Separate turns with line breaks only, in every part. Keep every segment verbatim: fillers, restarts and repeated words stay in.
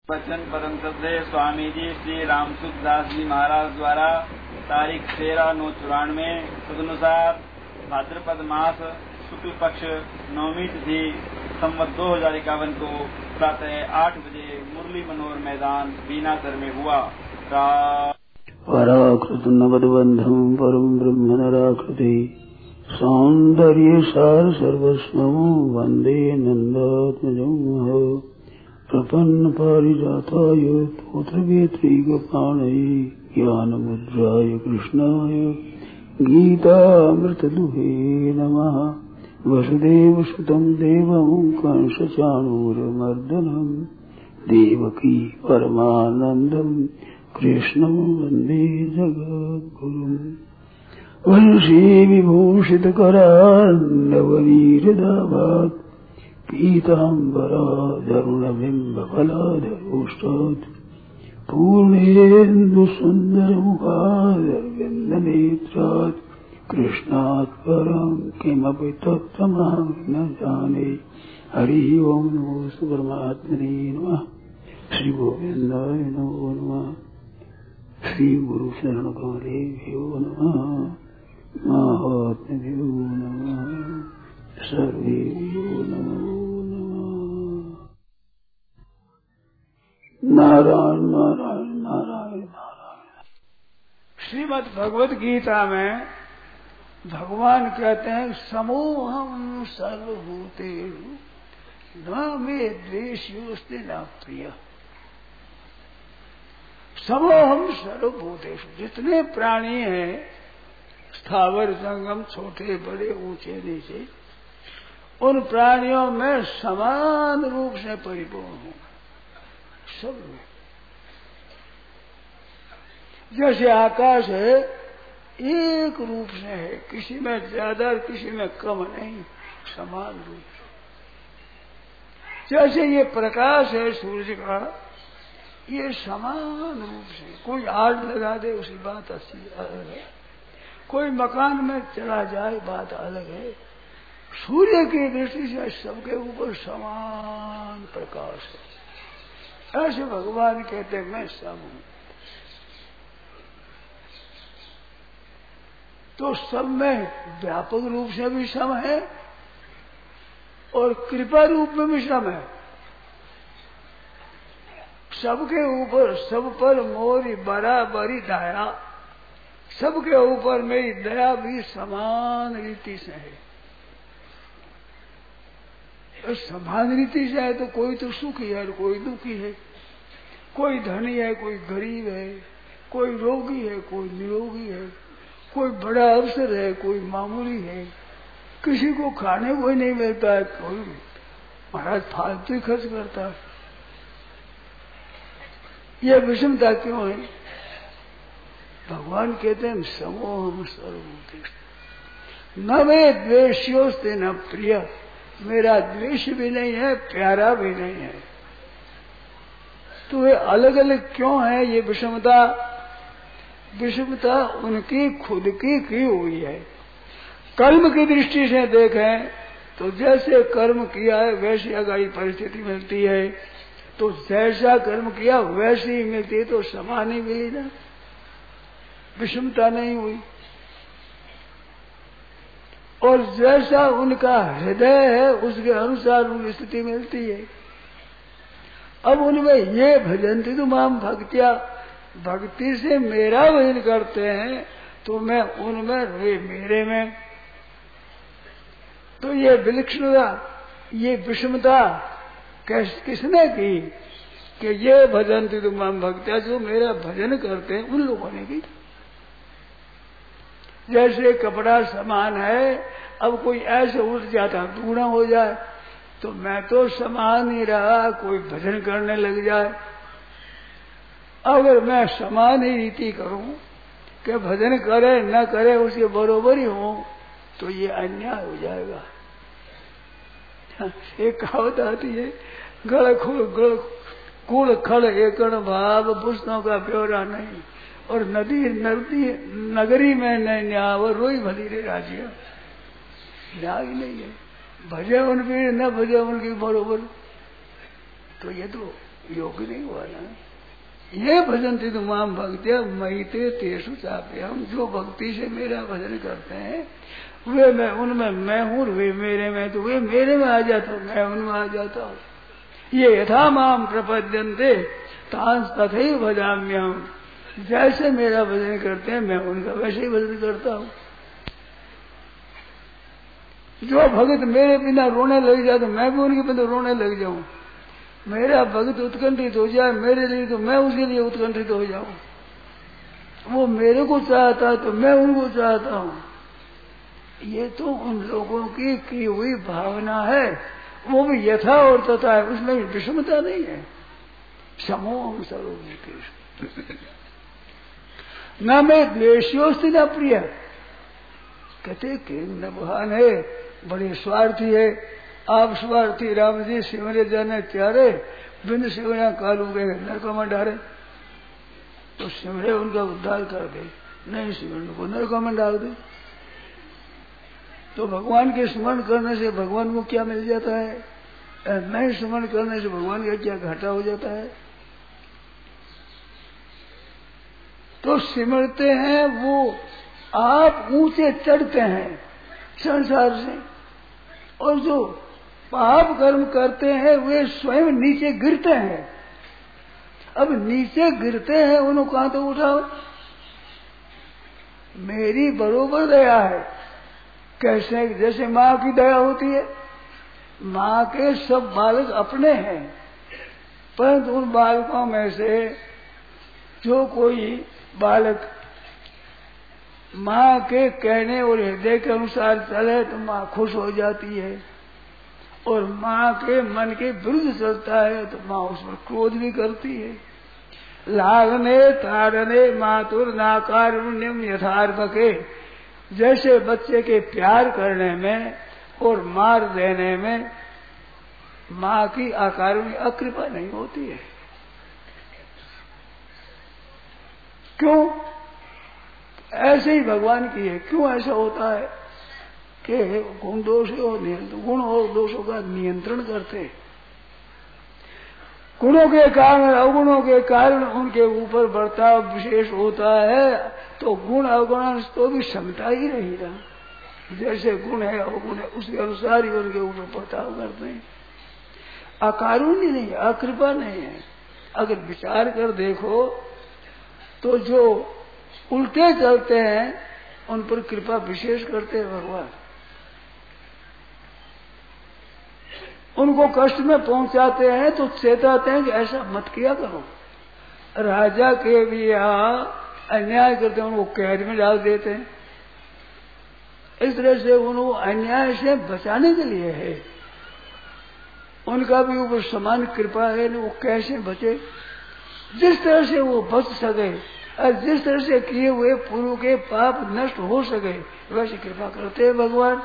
वचन परम श्रद्धेय स्वामी जी श्री रामसुखदास जी महाराज द्वारा तारीख तेरह नौ चौरानवे तदनुसार भाद्रपद मास शुक्ल पक्ष नौवीं तिथि संवत दो हजार इक्यावन को प्रातः आठ बजे मुरली मनोहर मैदान बीनासर में हुआ।
पराकृत नवदबंधम परम ब्रह्म नराकृति सौंदर्य सार सर्वस्व वंदे नंदात्मजं प्रपन्न पारिजाताय तोत्रवेत्रैकपाणये ज्ञानमुद्राय कृष्णाय गीतामृतदुहे नमः। वसुदेवसुतं देवं कंसचाणूरमर्दनं देवकी परमानन्दं कृष्णं वन्दे जगद्गुरुम्। वंशी विभूषितकरान्नवनीरदाभात् पीताम्बराधरुणबिम्बफलाधरोष्टात् पूर्णेन्दुसुन्दरमुखादरविन्दनेत्रात् कृष्णात् परं किमपि तत्त्वमहं न जाने। हरि ओं नमो परमात्मने नमः। श्री गोविन्दाय नमो नमः। श्री गुरु शरण कमलेभ्यो नमः। महात्म्यो नमः। सर्वेभ्यो नमो नमः। नारायण नारायण नारायण नारायण।
श्रीमद् भगवद गीता में भगवान कहते हैं समूहम सर्वभूतेषु न मे द्वेष्योस्ति न प्रिय। समूहम सर्वभूतेषु, जितने प्राणी हैं स्थावर जंगम छोटे बड़े ऊंचे नीचे, उन प्राणियों में समान रूप से परिपूर्ण हूं। सब लोग जैसे आकाश है एक रूप से है, किसी में ज्यादा और किसी में कम नहीं, समान रूप से। जैसे ये प्रकाश है सूर्य का, ये समान रूप से, कोई आग लगा दे उसी बात अच्छी अलग है, कोई मकान में चला जाए बात अलग है। सूर्य की दृष्टि से सबके ऊपर समान प्रकाश है। ऐसे भगवान कहते मैं सम हूं। तो सब में व्यापक रूप से भी सम है और कृपा रूप में भी सम है। सबके ऊपर, सब पर मोरी बराबरी दया, सबके ऊपर मेरी दया भी समान रीति से है। और समान रीति से है तो कोई तो सुखी है और कोई दुखी है, कोई धनी है कोई गरीब है, कोई रोगी है कोई निरोगी है, कोई बड़ा अवसर है कोई मामूली है, किसी को खाने को ही नहीं मिलता है, कोई महाराज फालतू ही खर्च करता है। यह विषमता क्यों है? भगवान कहते हैं समूहम सर्वभूतेषु न मे द्वेष्योस्ति न प्रिय। मेरा द्वेष भी नहीं है, प्यारा भी नहीं है। तो ये अलग अलग क्यों है? ये विषमता विषमता उनकी खुद की की हुई है। कर्म की दृष्टि से देखें तो जैसे कर्म किया है वैसी आगामी परिस्थिति मिलती है, तो जैसा कर्म किया वैसी ही मिलती है, तो समान ही मिली ना, विषमता नहीं हुई। और जैसा उनका हृदय है उसके अनुसार उनकी स्थिति मिलती है। अब उनमें ये भजन्ति तो माम भक्तिया, भक्ति से मेरा भजन करते हैं तो मैं उनमें, वे मेरे में। तो ये विलक्षणता, ये विषमता किसने की? कि ये भजन्ति तो माम भक्तिया, जो मेरा भजन करते हैं उन लोगों ने की। जैसे कपड़ा समान है, अब कोई ऐसे उठ जाता दूना हो जाए तो मैं तो समान ही रहा, कोई भजन करने लग जाए। अगर मैं समान ही रीति करूं कि भजन करे न करे उसके बरोबर ही हो, तो ये अन्याय हो जाएगा। एक कहावत आती है, गड़ खुल गड़ कुल खड़ एकण भाव, पुस्तकों का ब्यौरा नहीं, और नदी नदी नगरी में नहीं न्याव, रोई भली रे राज्य। न्याय नहीं है, भजे उन भी न भजे उनकी बरोबर। तो ये तो योग्य नहीं हुआ ना। ये भजन थी तुमाम भक्तिया मईते तेसु चापे, हम जो भक्ति से मेरा भजन करते हैं वे मैं उनमें मैं हूँ, वे मेरे में, तो वे मेरे में आ जाता हूँ, मैं उनमें आ जाता हूँ। ये यथा माम प्रपद्यन्ते तांस तथैव भजाम्यहम्, जैसे मेरा भजन करते हैं मैं उनका वैसे ही भजन करता हूँ। जो भगत मेरे बिना रोने लग जाए तो मैं भी उनके बिना रोने लग जाऊं। मेरा भगत उत्कंठित हो जाए मेरे लिए तो मैं उसके लिए उत्कंठित हो जाऊं। वो मेरे को चाहता है तो मैं उनको चाहता हूँ। ये तो उन लोगों की की हुई भावना है, वो भी यथा और तथा है, उसमें विषमता नहीं है। समोह सर्वभूतेषु न मैं द्वेष्योस्ति न प्रिय, कहते कि नभान है बड़े स्वार्थी है। आप स्वार्थी राम जी सिमरे जाने त्यारे, बिन सिमरा कालू गए नरक में डारे, तो सिमरे उनका उद्धार कर दे, नहीं सिमरने को नरक में डाल दे। तो भगवान के स्मरण करने से भगवान को क्या मिल जाता है, नहीं स्मरण करने से भगवान का क्या घाटा हो जाता है। तो सिमरते हैं वो आप ऊंचे चढ़ते हैं संसार से, और जो पाप कर्म करते हैं वे स्वयं नीचे गिरते हैं। अब नीचे गिरते हैं उन्होंने कहां तो उठाओ, मेरी बरोबर दया है। कैसे, जैसे माँ की दया होती है, माँ के सब बालक अपने हैं, परंतु उन बालकों में से जो कोई बालक माँ के कहने और हृदय के अनुसार चले तो माँ खुश हो जाती है, और माँ के मन के विरुद्ध चलता है तो माँ उस पर क्रोध भी करती है। लागने ताड़ने मातुर नाकारुण्यम यथार्भके, जैसे बच्चे के प्यार करने में और मार देने में माँ की अकारुण्य अकृपा नहीं होती है। क्यों? ऐसे ही भगवान की है। क्यों ऐसा होता है कि गुण दोष और गुण और दोषों का नियंत्रण करते, गुणों के कारण अवगुणों के कारण उनके ऊपर बर्ताव विशेष होता है, तो गुण अवगुण तो भी क्षमता ही नहीं रहा। जैसे गुण है अवगुण है उसके अनुसार ही उनके ऊपर बर्ताव करते हैं। अकारुण्य नहीं है, अकृपा नहीं है। अगर विचार कर देखो तो जो उल्टे चलते हैं उन पर कृपा विशेष करते हैं भगवान। उनको कष्ट में पहुंचाते हैं तो चेताते हैं कि ऐसा मत किया करो। राजा के भी यहाँ अन्याय करते हैं, उनको कैद में डाल देते हैं। इस तरह से उनको अन्याय से बचाने के लिए है, उनका भी ऊपर समान कृपा है, वो कैसे बचे। जिस तरह से वो बच सके और जिस तरह से किए हुए पूर्व के पाप नष्ट हो सके वैसे कृपा करते हैं भगवान।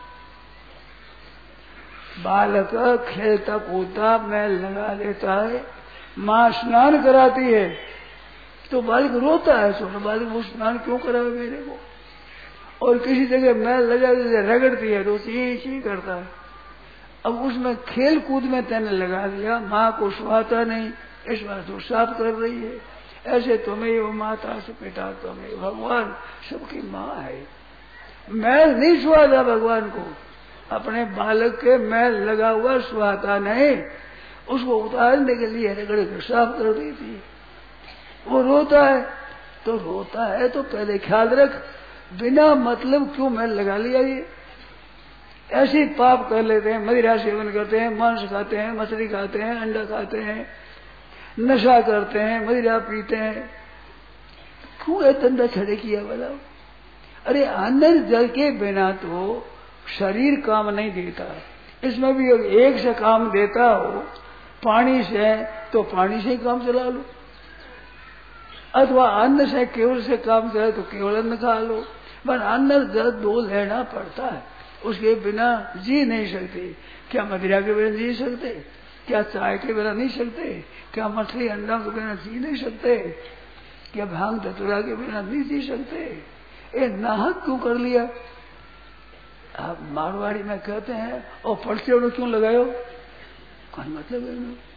बालक खेलता कूदता मैल लगा लेता है, माँ स्नान कराती है तो बालक रोता है, छोटा बालक वो स्नान क्यों करावे मेरे को। और किसी जगह मैल लगा रगड़ती है तो ची ची करता है। अब उसमें खेल कूद में तेने लगा दिया, माँ को सुहाता नहीं, इस बार तो साफ कर रही है। ऐसे तुम्हें वो माता से पिता तुम्हें भगवान सबकी माँ है। मैल नहीं सुहाता भगवान को, अपने बालक के मैल लगा हुआ सुहाता नहीं, उसको उतारने के लिए रगड़ कर साफ कर देती है। वो रोता है तो रोता है तो पहले ख्याल रख, बिना मतलब क्यों मैल लगा लिया। ये ऐसे पाप कर लेते हैं, मदिरा सेवन करते हैं, मांस खाते हैं, मछली खाते हैं, अंडा खाते हैं, नशा करते हैं, मदिरा पीते हैं, क्यों ये धंधा छड़े किया बोला। अरे अन्न जल के बिना तो शरीर काम नहीं देता, इसमें भी एक से काम देता हो पानी से तो पानी से काम चला लो, अथवा अन्न से केवल से काम चले तो केवल अन्न खा लो। पर अन्न जल दो लेना पड़ता है, उसके बिना जी नहीं सकते। क्या मदिरा के बिना जी सकते, क्या चाय के बिना नहीं सकते, क्या मछली अंडा के बिना जी नहीं सकते, क्या भांग धतूरा के बिना नहीं जी सकते। ये नाहक क्यों कर लिया। आप मारवाड़ी में कहते हैं और पर्चे क्यों लगायो, कोई मतलब है।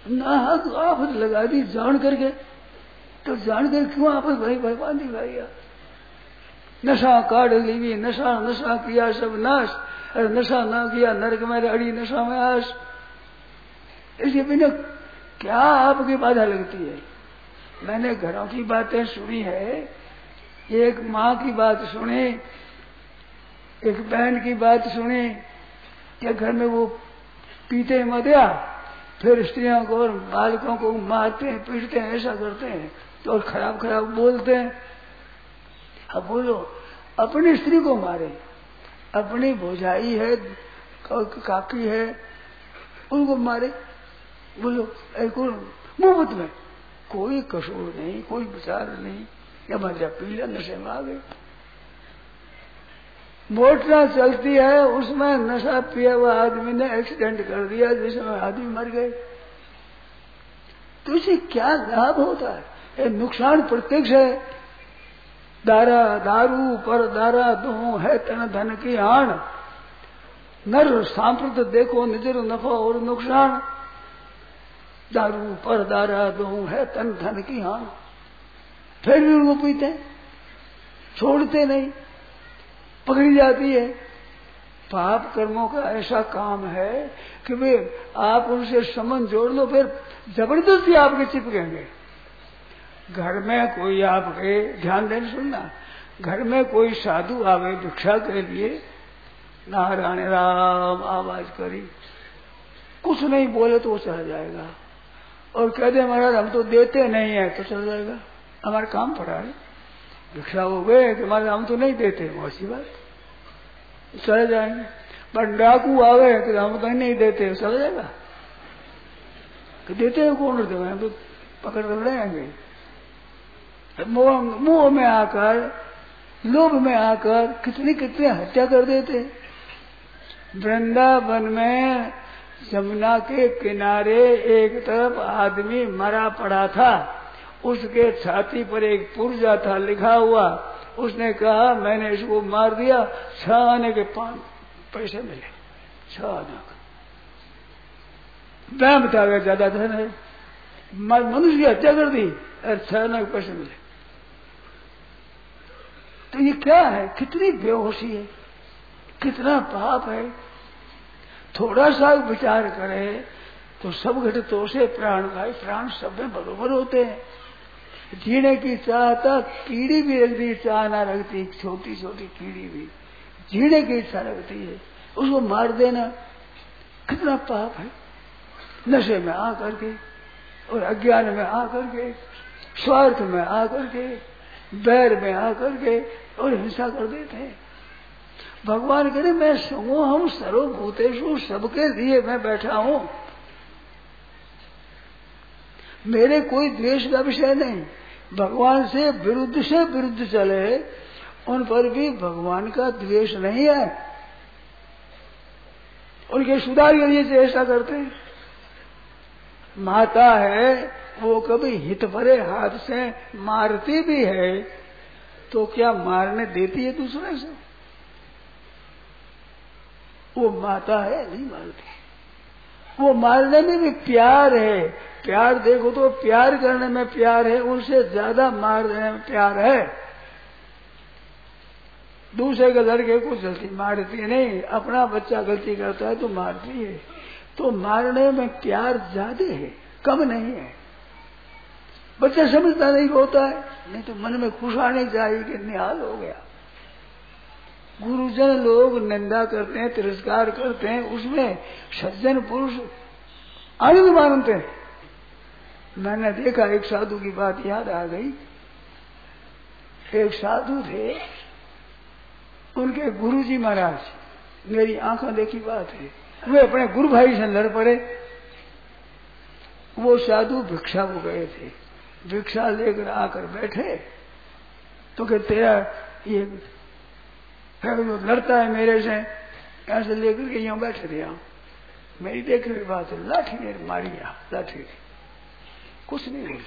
नाहक आफत लगा दी जान करके, तो जान कर क्यों आफत भाई भाई बांधी भाई? नशा काढ़ ली, नशा नशा किया सब नाश, अरे नशा ना किया नरक में अड़ी नशा में आश। इसके बिना क्या आपकी बाधा लगती है? मैंने घरों की बातें सुनी है, एक माँ की बात सुनी, एक बहन की बात सुनी कि घर में वो पीते मदिरा, फिर स्त्रियों को और बालकों को मारते हैं, पीटते हैं, ऐसा करते हैं, तो और खराब खराब बोलते हैं। अब बोलो, अपनी स्त्री को मारे, अपनी भौजाई है, काकी है, उनको मारे, बोलो एक मुफ्त में, कोई कसूर नहीं, कोई विचार नहीं, या मजा पीला नशे में आ गए। मोटर चलती है, उसमें नशा पिया हुआ आदमी ने एक्सीडेंट कर दिया, जिसमें आदमी मर गए, तो इसे क्या लाभ होता है? ये नुकसान प्रत्यक्ष है। दारा दारू पर दारा दो है तन धन की आण, नर सांप्रत देखो निजर नफा और नुकसान। दारू पर दारा दो है तन धन की हान, फिर भी उनको पीते, छोड़ते नहीं, पकड़ी जाती है। पाप कर्मों का ऐसा काम है कि वे आप उनसे संबंध जोड़ लो, फिर जबरदस्ती आपके चिपकेंगे। घर में कोई आपके, ध्यान देने सुनना, घर में कोई साधु आवे भिक्षा के लिए, नारायण राम आवाज करी, कुछ नहीं बोले तो वो चला जाएगा, और कह दे महाराज हम तो देते नहीं है, तो चल जाएगा, हमारा काम पड़ा है, भिक्षा हो गए कि महाराज हम तो नहीं देते, वैसी बात, चले जाएंगे। पर डाकू आवे कि हम तो नहीं देते, चला जाएगा, कि देते हैं कौन देते हैं, तो पकड़ कर लेंगे। मुंह में आकर, लोभ में आकर कितनी कितनी हत्या कर देते। वृंदावन में यमुना के किनारे एक तरफ आदमी मरा पड़ा था, उसके छाती पर एक पुर्जा था लिखा हुआ, उसने कहा मैंने इसको मार दिया, छह आने के पांच पैसे मिले, छह आने का वह बता गया, ज्यादा धन है, मनुष्य की हत्या कर दी और छह आने के पैसे मिले। तो ये क्या है? कितनी बेहोशी है, कितना पाप है। थोड़ा सा विचार करे तो सब घटतों से प्राण भाई, प्राण सब में बरोबर होते हैं। जीने की चाह तक कीड़ी भी रखती, चाह ना रखती, छोटी छोटी कीड़ी भी जीने की इच्छा रखती है, उसको मार देना कितना पाप है। नशे में आ करके और अज्ञान में आ करके, स्वार्थ में आ करके, बैर में आ करके और हिंसा कर देते हैं। भगवान करे मैं समूह हूं, सर्वभूतेषु, सबके लिए मैं बैठा हूं, मेरे कोई द्वेष का विषय नहीं। भगवान से विरुद्ध से विरुद्ध चले, उन पर भी भगवान का द्वेष नहीं है, उनके सुधार के लिए चेष्टा करते हैं। माता है वो कभी हित भरे हाथ से मारती भी है, तो क्या मारने देती है दूसरे से? वो माता है, नहीं मारती। वो मारने में भी प्यार है, प्यार देखो तो प्यार करने में प्यार है, उनसे ज्यादा मार देने में प्यार है। दूसरे के लड़के को जल्दी मारती नहीं, अपना बच्चा गलती करता है तो मारती है। तो मारने में प्यार ज्यादा है, कम नहीं है। बच्चा समझता नहीं होता है, नहीं तो मन में खुश आने चाहिए कि निहाल हो गया। गुरुजन लोग निंदा करते हैं, तिरस्कार करते हैं, उसमें सज्जन पुरुष आनंद मानते हैं। मैंने देखा, एक साधु की बात याद आ गई। एक साधु थे, उनके गुरुजी महाराज, मेरी आंखों देखी बात है, वे अपने गुरु भाई से लड़ पड़े। वो साधु भिक्षा को गए थे, भिक्षा लेकर आकर बैठे तो कि तेरा ये जो लड़ता है मेरे से, ऐसे लेकर के यूं बैठे थे। मेरी देख रही बात है, लाठी ने मारी, लाठी कुछ नहीं बोले,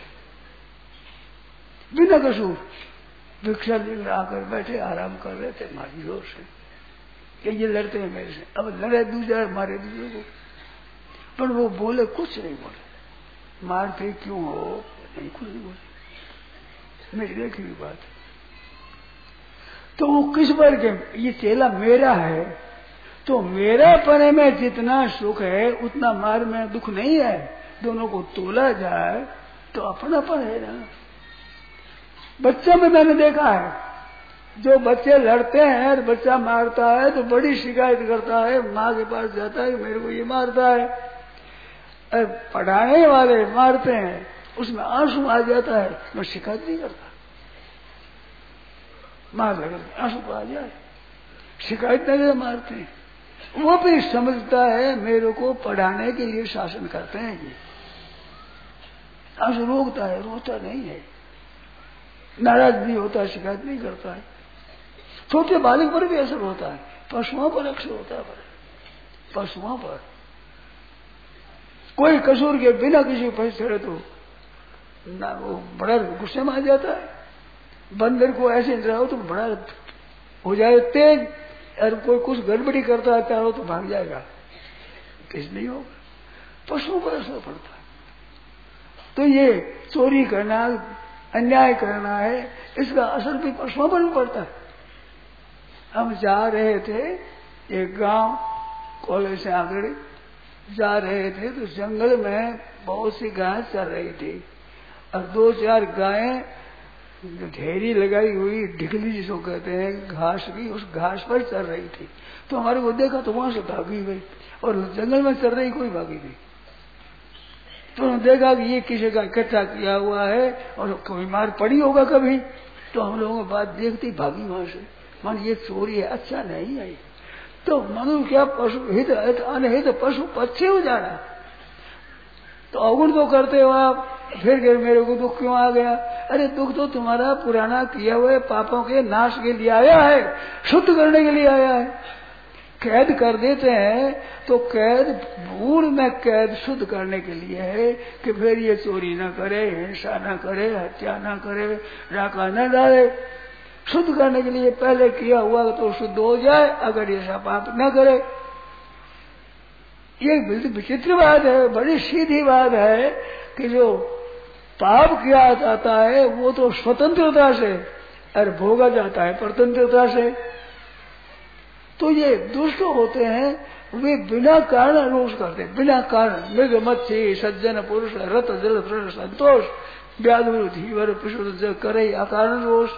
बिना कसूर भिक्षा लेकर आकर बैठे, आराम कर रहे थे मारी जोर से कि ये लड़ते हैं मेरे से। अब लड़े दूसरे, मारे दूसरे को, पर वो बोले कुछ नहीं बोले। मारते क्यों हो? नहीं, कुछ नहीं बोले, मेरी देखी हुई बात। तो वो किस पर के ये चेला मेरा है, तो मेरा पने में जितना सुख है उतना मार में दुख नहीं है। दोनों को तोला जाए तो अपनापन है ना। बच्चों में मैंने देखा है, जो बच्चे लड़ते हैं और बच्चा मारता है तो बड़ी शिकायत करता है, माँ के पास जाता है कि मेरे को ये मारता है। पढ़ाने वाले मारते हैं, उसमें आंसू आ जाता है, मैं शिकायत नहीं करता, मार लगे आंसू तो आ जाए, शिकायत नहीं मारते हैं। वो भी समझता है मेरे को पढ़ाने के लिए शासन करते हैं ये, आंसू रोकता है, रोता नहीं है, नाराज नहीं होता, शिकायत नहीं करता है। छोटे बालक पर भी असर होता है, पशुओं पर अक्सर होता है। पशुओं पर कोई कसूर के बिना किसी पैसे चढ़े तो ना वो बड़ा गुस्से में आ जाता है। बंदर को ऐसे रहो तो बड़ा हो जाए तेज, और कोई कुछ गड़बड़ी करता है चाहो तो भाग जाएगा, किस नहीं होगा। पशुओं पर असर पड़ता है। तो ये चोरी करना, अन्याय करना है, इसका असर भी पशुओं पर भी पड़ता है। हम जा रहे थे एक गांव, कॉलेज से आगे जा रहे थे तो जंगल में बहुत सी गायें चल रही थी, और दो चार गायें ढेरी लगाई हुई ढिकली जिसको कहते हैं घास की, उस घास पर चल रही थी। तो हमारे को देखा तो वहां से भागी गई, और जंगल में चल रही कोई भागी नहीं। तो देखा कि ये किसी का इकट्ठा किया हुआ है और कोई मार पड़ी होगा कभी, तो हम लोगों की बात देखती भागी वहां से, मन ये चोरी है, अच्छा नहीं है। तो मनुष्य क्या पशु हित अनहित पशु पक्षी हो जाना, तो अवगुण तो करते हो आप, फिर गए मेरे को दुख क्यों आ गया? अरे दुख तो तुम्हारा पुराना किया हुए पापों के नाश के लिए आया है, शुद्ध करने के लिए आया है। कैद कर देते हैं तो कैद भूल में कैद शुद्ध करने के लिए है कि फिर ये चोरी न करे, हिंसा न करे, हत्या न करे, डाका न डाले। शुद्ध करने के लिए पहले किया हुआ तो शुद्ध हो जाए, अगर ऐसा पाप न करे। ये विचित्र बात है, बड़ी सीधी बात है कि जो पाप किया जाता है वो तो स्वतंत्रता से और भोगा जाता है परतंत्रता से। तो ये दुष्ट होते हैं, वे बिना कारण रोष करते, बिना कारण मृग मच्छी सज्जन पुरुष रत जल तृण संतोष व्याधुर धीवर पिशुर करे अकारण रोष।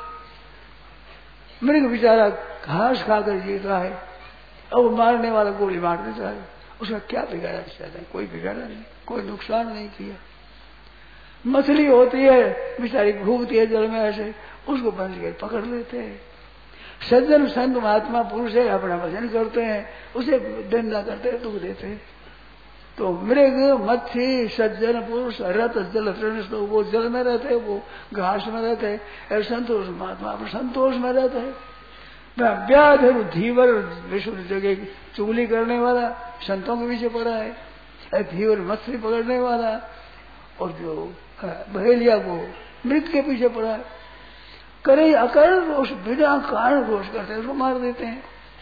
मृग बेचारा घास खाकर जीता है, अब मारने वाला गोली मार देता है, उसका क्या बिगाड़ा बेचारा? कोई बिगाड़ा नहीं, कोई नुकसान नहीं किया। मछली होती है बेचारी घूमती है जल में ऐसे, उसको बंद कर पकड़ लेते हैं। सज्जन संत महात्मा पुरुष है, अपना भजन करते हैं, उसे दंडा करते हैं, दुख देते हैं। तो मृग मच्छी सज्जन पुरुष रत जल तृण, तो वो जल में रहते हैं, वो घास में रहते हैं, संतोष महात्मा अपने संतोष में रहते हैं। व्याधर धीवर विश्व जगह चुगली करने वाला संतों के पीछे पड़ा है, धीवर मछली पकड़ने वाला, और जो बहेलिया को मृत के पीछे पड़ा है। करे अकारण रोष, बिना कारण रोष करते हैं, उसको मार देते हैं।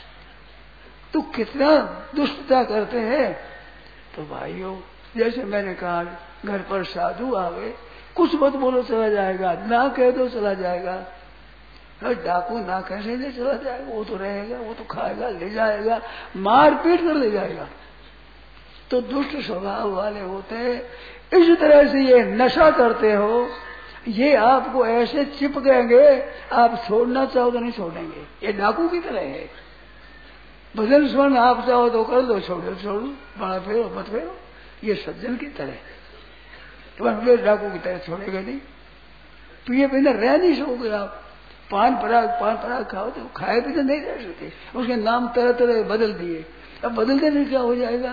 तो कितना दुष्टता करते हैं। तो भाइयों, जैसे मैंने कहा, घर पर साधु आवे, कुछ मत बोलो चला जाएगा, ना कह दो चला जाएगा। डाकू ना कैसे नहीं चला जाएगा, वो तो रहेगा, वो तो खाएगा, ले जाएगा, मार पीट कर ले जाएगा। तो दुष्ट स्वभाव वाले होते हैं। इस तरह से ये नशा करते हो, ये आपको ऐसे चिपकेंगे, आप छोड़ना चाहो तो नहीं छोड़ेंगे। ये डाकू की तरह है। भजन स्वर्ण आप चाहो तो कर दो, छोड़ो छोड़ो, बड़ा फेरो मत फेरो। ये सज्जन की तरह, तो डाकू की तरह छोड़ेगा नहीं। पिए बिना रह नहीं सकोगे आप। पान पराग पान पराग खाओ तो खाए भी तो नहीं रह सकते, उसके नाम तरह तरह बदल दिए, अब बदलते नहीं क्या हो जाएगा।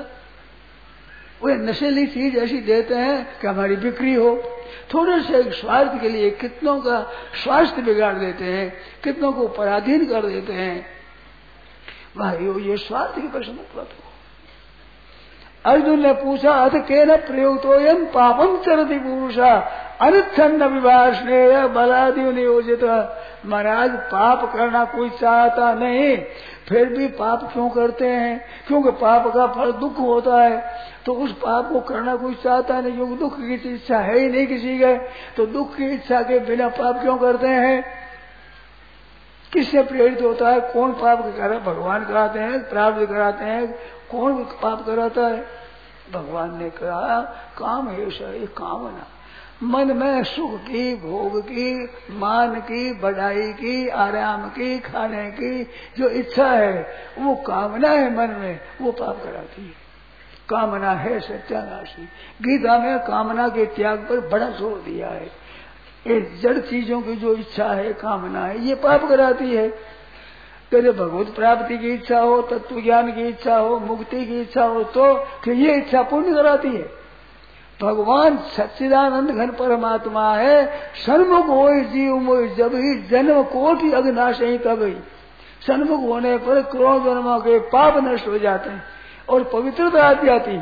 वे नशेली चीज ऐसी देते हैं कि हमारी बिक्री हो, थोड़े से स्वार्थ के लिए कितनों का स्वास्थ्य बिगाड़ देते हैं, कितनों को पराधीन कर देते हैं। भाइयों, ये स्वार्थ की प्रश्न मत हो। अर्जुन ने पूछा अथ के न प्रयुक्तोयम पापम चरति पुरुषा अनुच्छन्न विवाह स्नेह बलादि नियोजित। महाराज पाप करना कोई चाहता नहीं, फिर भी पाप क्यों करते हैं? क्योंकि पाप का फल दुख होता है, तो उस पाप को करना कोई चाहता नहीं, क्योंकि दुख की इच्छा है ही नहीं किसी के, तो दुख की इच्छा के बिना पाप क्यों करते हैं? किससे प्रेरित होता है? कौन पाप करा? भगवान कराते हैं, प्राप्त कराते हैं। कौन पाप कराता है? भगवान ने कहा काम ऐसा ये कामना, मन में सुख की, भोग की, मान की, बढ़ाई की, आराम की, खाने की जो इच्छा है, वो कामना है मन में, वो पाप कराती है। कामना है सत्यानाशी। गीता में कामना के त्याग पर बड़ा जोर दिया है। ये जड़ चीजों की जो इच्छा है, कामना है, ये पाप कराती है। यदि भगवत प्राप्ति की इच्छा हो, तत्व ज्ञान की इच्छा हो, मुक्ति की इच्छा हो, तो कि ये इच्छा पूर्ण कराती है। भगवान सच्चिदानंद घन परमात्मा है। सन्मुख हो जीव मोह जब ही जन्म कोटि अग्नाश ही तब ही। सन्मुख होने पर करोड़ जन्मों के पाप नष्ट हो जाते हैं और पवित्रता आ जाती।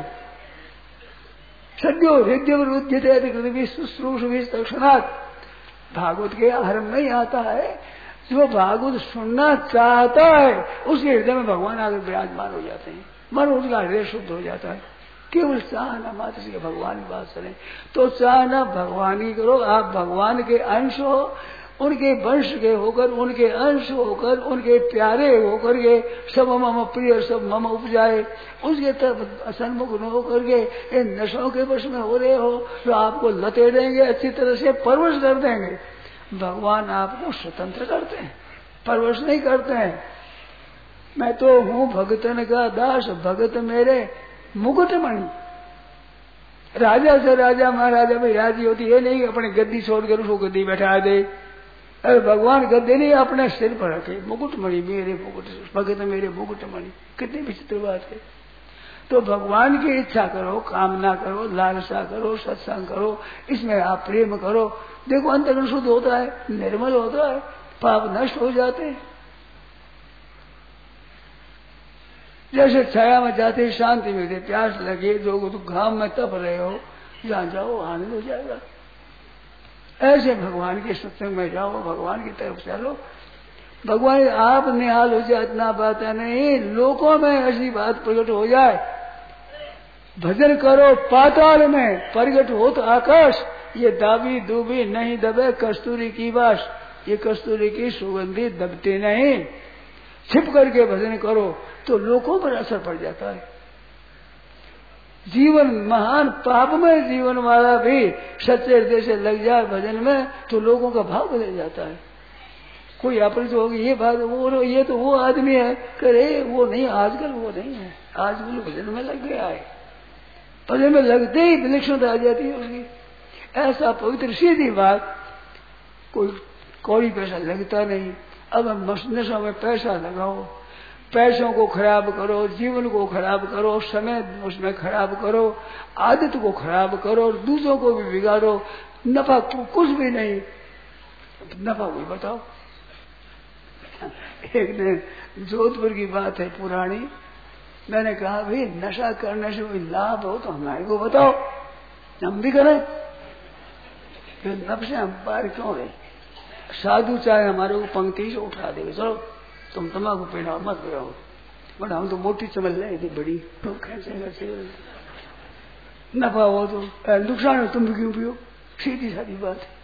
सद्यो हृदय विरुद्ध शुश्रूष भी तक्षणात्। भागवत के आरंभ में ही आता है, जो भागवत सुनना चाहता है उसके हृदय में भगवान आगे विराजमान हो जाते हैं, मन उसका हृदय शुद्ध हो जाता है। केवल चाहना मात्र से भगवान की बात सुने, तो चाहना भगवान ही करो। आप भगवान के अंश हो, उनके वंश के होकर, उनके अंश होकर, उनके प्यारे होकर के सब मम प्रिय सब मम उपजाए, उसके तरफ सन्मुख न होकर के इन नशों के वश में हो रहे हो, तो आपको लतेड़ेंगे, अच्छी तरह से परवश कर देंगे। भगवान आपको स्वतंत्र करते हैं, परवश नहीं करते हैं। मैं तो हूँ भगतन का दास, भगत मेरे मुकुटमणि। राजा से राजा महाराजा में राजी होती है नहीं, अपनी गद्दी छोड़कर उसको गद्दी बैठा दे। अरे भगवान गद्दी नहीं अपने सिर पर रखे, मुकुटमणि मेरे मुकुट, भगत मेरे मुकुटमणि। कितनी विचित्र बात है। तो भगवान की इच्छा करो, कामना करो, लालसा करो, सत्संग करो, इसमें आप प्रेम करो। देखो अंतर्गत शुद्ध होता है, निर्मल होता है, पाप नष्ट हो जाते हैं। जैसे छाया में जाते शांति मिलती, प्यास लगे, जो घाम में तप रहे हो, जहाँ जाओ आनंद हो जाएगा। ऐसे भगवान के सत्संग में जाओ, भगवान की तरफ चलो। भगवान आप निहाल हो जाए, इतना बात है नहीं, लोगों में ऐसी बात प्रकट हो जाए। भजन करो पाताल में, प्रकट हो तो आकाश। ये दाबी दूबी नहीं दबे कस्तूरी की बास, ये कस्तूरी की सुगंधी दबती नहीं। छिप करके भजन करो तो लोगों पर असर पड़ जाता है। जीवन महान पाप में जीवन वाला भी सच्चे हृदय से लग जाए भजन में, तो लोगों का भाव बदल जाता है। कोई अपरिचित होगी, ये बात वो ये तो वो आदमी है, करे वो नहीं, आजकल वो नहीं है, आजकल भजन में लग गया है। भजन में लगते ही विलक्षणता आ जाती है उसकी। ऐसा पवित्र सीधी बात, कोई कौड़ी पैसा लगता नहीं। अब हम नशा में पैसा लगाओ, पैसों को खराब करो, जीवन को खराब करो, समय उसमें खराब करो, आदत को खराब करो, दूसरों को भी बिगाड़ो, नफा कुछ भी नहीं। नफा कोई बताओ। एक दिन जोधपुर की बात है पुरानी, मैंने कहा भाई नशा करने से कोई लाभ हो तो हमारे को बताओ, हम भी करें। फिर नफ से हम पार क्यों रहे? साधु चाहे हमारे को पंक्ति से उठा देवे, चलो तुम तम्बाकू पीना मत पियो, बट हम तो मोटी चमल रहे थे बड़ी, तो कैसे नफा हो तो नुकसान हो, तुम भी क्यों पियो? सीधी साधी बात है।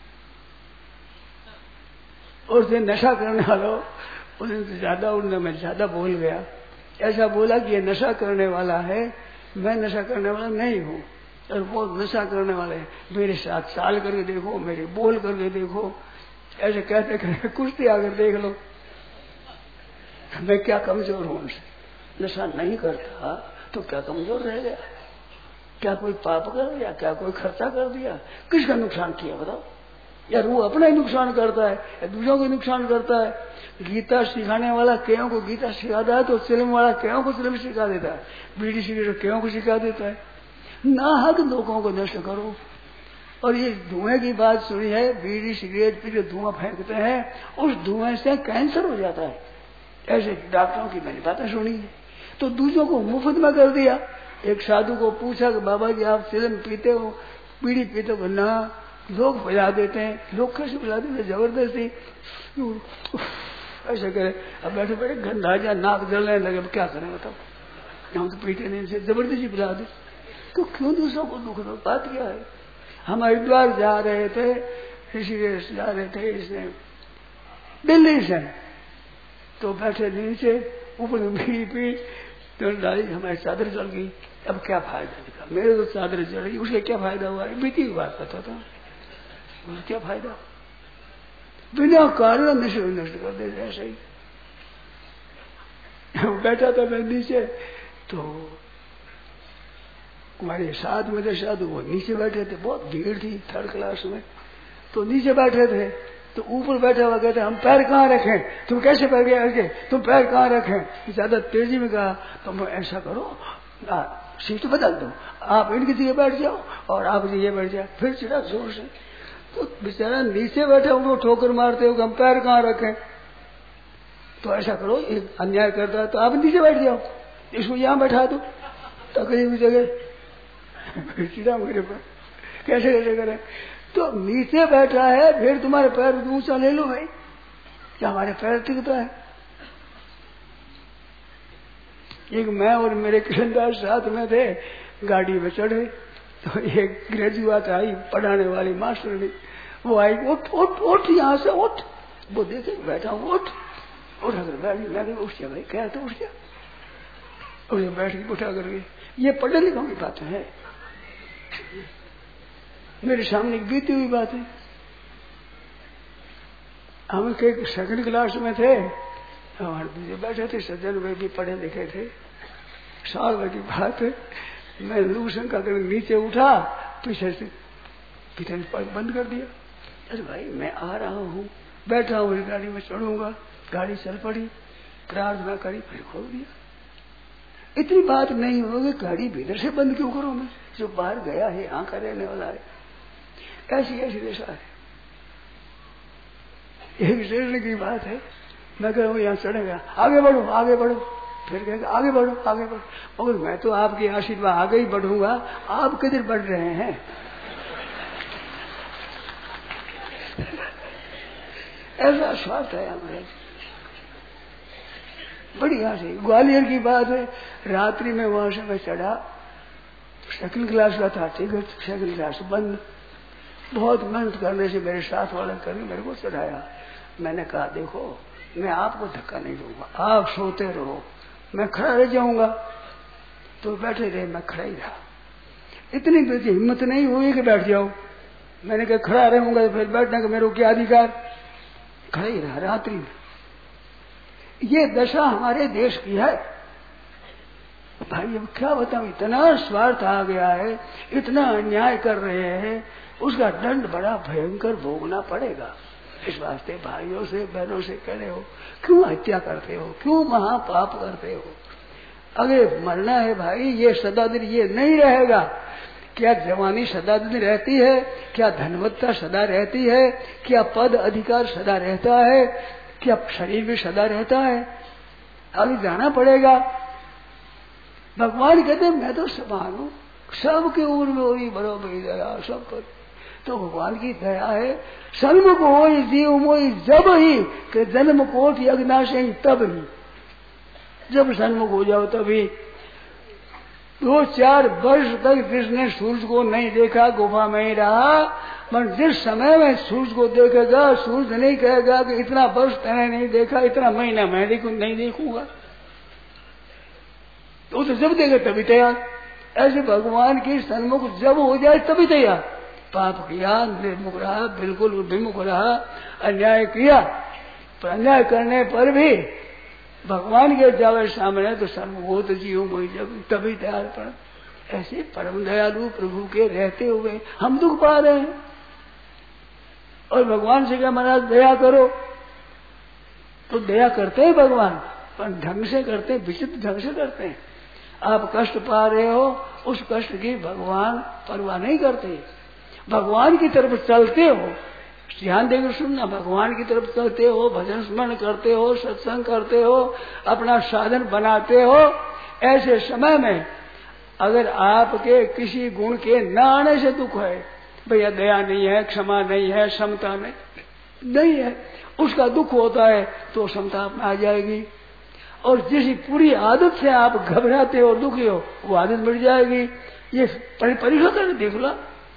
और जो नशा करने वालों उन्हें ज्यादा उनने मैं ज्यादा बोल गया, ऐसा बोला कि ये नशा करने वाला है, मैं नशा करने वाला नहीं हूँ, और वो नशा करने वाले हैं। मेरे साथ चाल करके देखो, मेरे बोल करके देखो, ऐसे कहते कहते कुश्ती आकर देख लो, मैं क्या कमजोर हूं उनसे। नशा नहीं करता तो क्या कमजोर रह गया? क्या कोई पाप कर दिया? क्या कोई खर्चा कर दिया? किसका नुकसान किया बताओ? यार वो अपना ही नुकसान करता है या दूसरों को नुकसान करता है। गीता सिखाने वाला केयों को गीता सिखाता है, तो चिलम वाला केयों को चिलम सिखा देता है, बीड़ी सिगरेट केयों को सिखा देता है। नाहक लोगों को नष्ट करो। और ये धुएं की बात सुनी है, बीड़ी सिगरेट पी के धुआं फेंकते हैं, उस धुएं से कैंसर हो जाता है। ऐसे डॉक्टरों की मैंने बातें सुनी है। तो दूसरों को मुफ्त में कर दिया, एक साधु को पूछा कि बाबा जी आप चिलम पीते हो, बीड़ी पीते हो? ना, लोग पिला देते हैं। लोग कैसे पिला देते? जबरदस्ती ऐसा करे। अब बैठे बैठे गंदा जा नाक जलने लगे, अब क्या करें बताओ? हम तो पीते नहीं, से जबरदस्ती पिला दे तो क्यों दूसरों को दुख दो? बात क्या है? हम हरिद्वार जा रहे थे, ऋषिकेश जा रहे थे, इसने दिल्ली से, तो बैठे नीचे, ऊपर बीड़ी पी तो डाली, हमारी चादर जल गई। अब क्या फायदा दिखा? मेरे तो चादर जल गई, उसके क्या फायदा हुआ? बीती की बात पता था, उसका क्या फायदा? बिना कारण नशे नष्ट कर दे ऐसे ही। बैठा था मैं नीचे, तो हमारे साथ में थे साधु, वो नीचे बैठे थे, बहुत भीड़ थी थर्ड क्लास में, तो नीचे बैठे थे। तो ऊपर बैठा हुआ कहते हम पैर कहाँ रखें? तुम कैसे पैर गए ऐसे? तुम पैर कहाँ रखें? ज्यादा तेजी में कहा तो मैं ऐसा करो, आ, सीट बदल दो, आप इनकी जगह बैठ जाओ और आप जगह बैठ जाओ। फिर चिड़ा जोर से, तो बेचारा नीचे बैठा हुआ ठोकर मारते हो, हम पैर कहाँ रखें? तो ऐसा करो, एक अन्याय करता है तो आप नीचे बैठ जाओ, इसको यहाँ बैठा दो तकलीफ जगह। चिड़ा मेरे पर, कैसे कैसे करें? तो नीचे बैठा है, फिर तुम्हारे पैर ऊंचा ले लो भाई, क्या हमारे पैर टिकता है? एक मैं और मेरे किशनदास साथ में थे, गाड़ी में चढ़े, तो एक ग्रेजुएट आई पढ़ाने वाली मास्टर ने, वो आई, उठ उठ उठ यहाँ से उठ, वो देखे बैठा हूँ, उठ उठ कर बैठ, मैं उठ गया भाई, क्या तो उठ गया, उसे बैठ के उठा करके। ये पढ़े लिखों की बात है, मेरे सामने बीती हुई बात है। हम के सेकंड क्लास में थे, हमारे पीछे बैठे थे सज्जन, वे भी पढ़े लिखे थे, साल भर की बात है। मैं लू शंका कर नीचे उठा, पीछे से पीछे बंद कर दिया। अरे भाई मैं आ रहा हूँ, बैठा हूँ, इस गाड़ी में चढ़ूंगा, गाड़ी चल पड़ी, प्रार्थना करी, फिर खोल दिया। इतनी बात नहीं होगी, गाड़ी भीतर से बंद क्यों करूं मैं? जो बाहर गया है यहाँ का रहने वाला है, ऐसी ऐसी दशा है। एक स्टेशन की बात है, मैं कह रहा हूँ यहाँ चढ़ेगा, आगे बढ़ो आगे बढ़ो, फिर कहेगा आगे बढ़ो आगे बढ़ो, मगर मैं तो आपके आशीर्वाद आगे ही बढ़ूंगा, आप किधर बढ़ रहे हैं? ऐसा स्वार्थ है हमारे। बढ़िया से ग्वालियर की बात है, रात्रि में वहां से मैं चढ़ा, सेकंड क्लास का था टिकट, सेकंड क्लास बंद, बहुत मेहनत करने से मेरे साथ वाले करके मेरे को चढ़ाया। मैंने कहा देखो मैं आपको धक्का नहीं दूंगा, आप सोते रहो, मैं खड़ा रह जाऊंगा। तो बैठे रहे, मैं खड़ा ही रहा, इतनी मेरी हिम्मत नहीं हुई कि बैठ जाऊं। मैंने कहा खड़ा रहूंगा तो फिर बैठने का मेरे को क्या अधिकार? खड़ा ही रहा रात्रि में। ये दशा हमारे देश की है भाई। अब क्या बताऊं, इतना स्वार्थ आ गया है, इतना अन्याय कर रहे हैं, उसका दंड बड़ा भयंकर भोगना पड़ेगा। इस वास्ते भाइयों से बहनों से कह रहे हो, क्यों हत्या करते हो, क्यों महापाप करते हो? अगर मरना है भाई, ये सदा दिन ये नहीं रहेगा। क्या जवानी सदा दिन रहती है? क्या धनवत्ता सदा रहती है? क्या पद अधिकार सदा रहता है? क्या शरीर भी सदा रहता है? अभी जाना पड़ेगा। भगवान कहते हैं मैं तो समान हूँ, सबके ऊपर में होगी बराबरी दया सब पर। तो भगवान की दया है। सन्मुख हो जीव मोई जब ही कि जन्म कोट यज्ञनाश तब ही, जब सन्मुख हो जाओ तभी। दो चार वर्ष तक जिसने सूरज को नहीं देखा गुफा में ही रहा, पर जिस समय में सूरज को देखेगा, सूरज नहीं कहेगा कि इतना वर्ष मैंने नहीं देखा, इतना महीना मैं नहीं देखूंगा। तो, तो जब देखे तभी तैयार। ऐसे भगवान की सन्मुख जब हो जाए तभी तैयार। पाप किया, निर्मुख रहा, बिल्कुल विमुख रहा, अन्याय किया, पर अन्याय करने पर भी भगवान के जावे सामने तो सन्मुख तो जीव मोई जब तभी तैयार पड़ा। ऐसे परम दयालु प्रभु के रहते हुए हम दुख पा रहे हैं, और भगवान से क्या महाराज दया करो, तो दया करते हैं भगवान, पर ढंग से करते हैं, विचित्र ढंग से करते हैं। आप कष्ट पा रहे हो, उस कष्ट की भगवान परवाह नहीं करते। भगवान की तरफ चलते हो, ध्यान देकर सुनना, भगवान की तरफ चलते हो, भजन स्मरण करते हो, सत्संग करते हो, अपना साधन बनाते हो, ऐसे समय में अगर आपके किसी गुण के न आने से दुख है, भैया दया नहीं है, क्षमा नहीं है, समता नहीं नहीं है, उसका दुख होता है तो समता अपना आ जाएगी। और जिस पूरी आदत से आप घबराते हो और दुखी हो वो आदत मिट जाएगी। ये परीक्षा कर देख लो,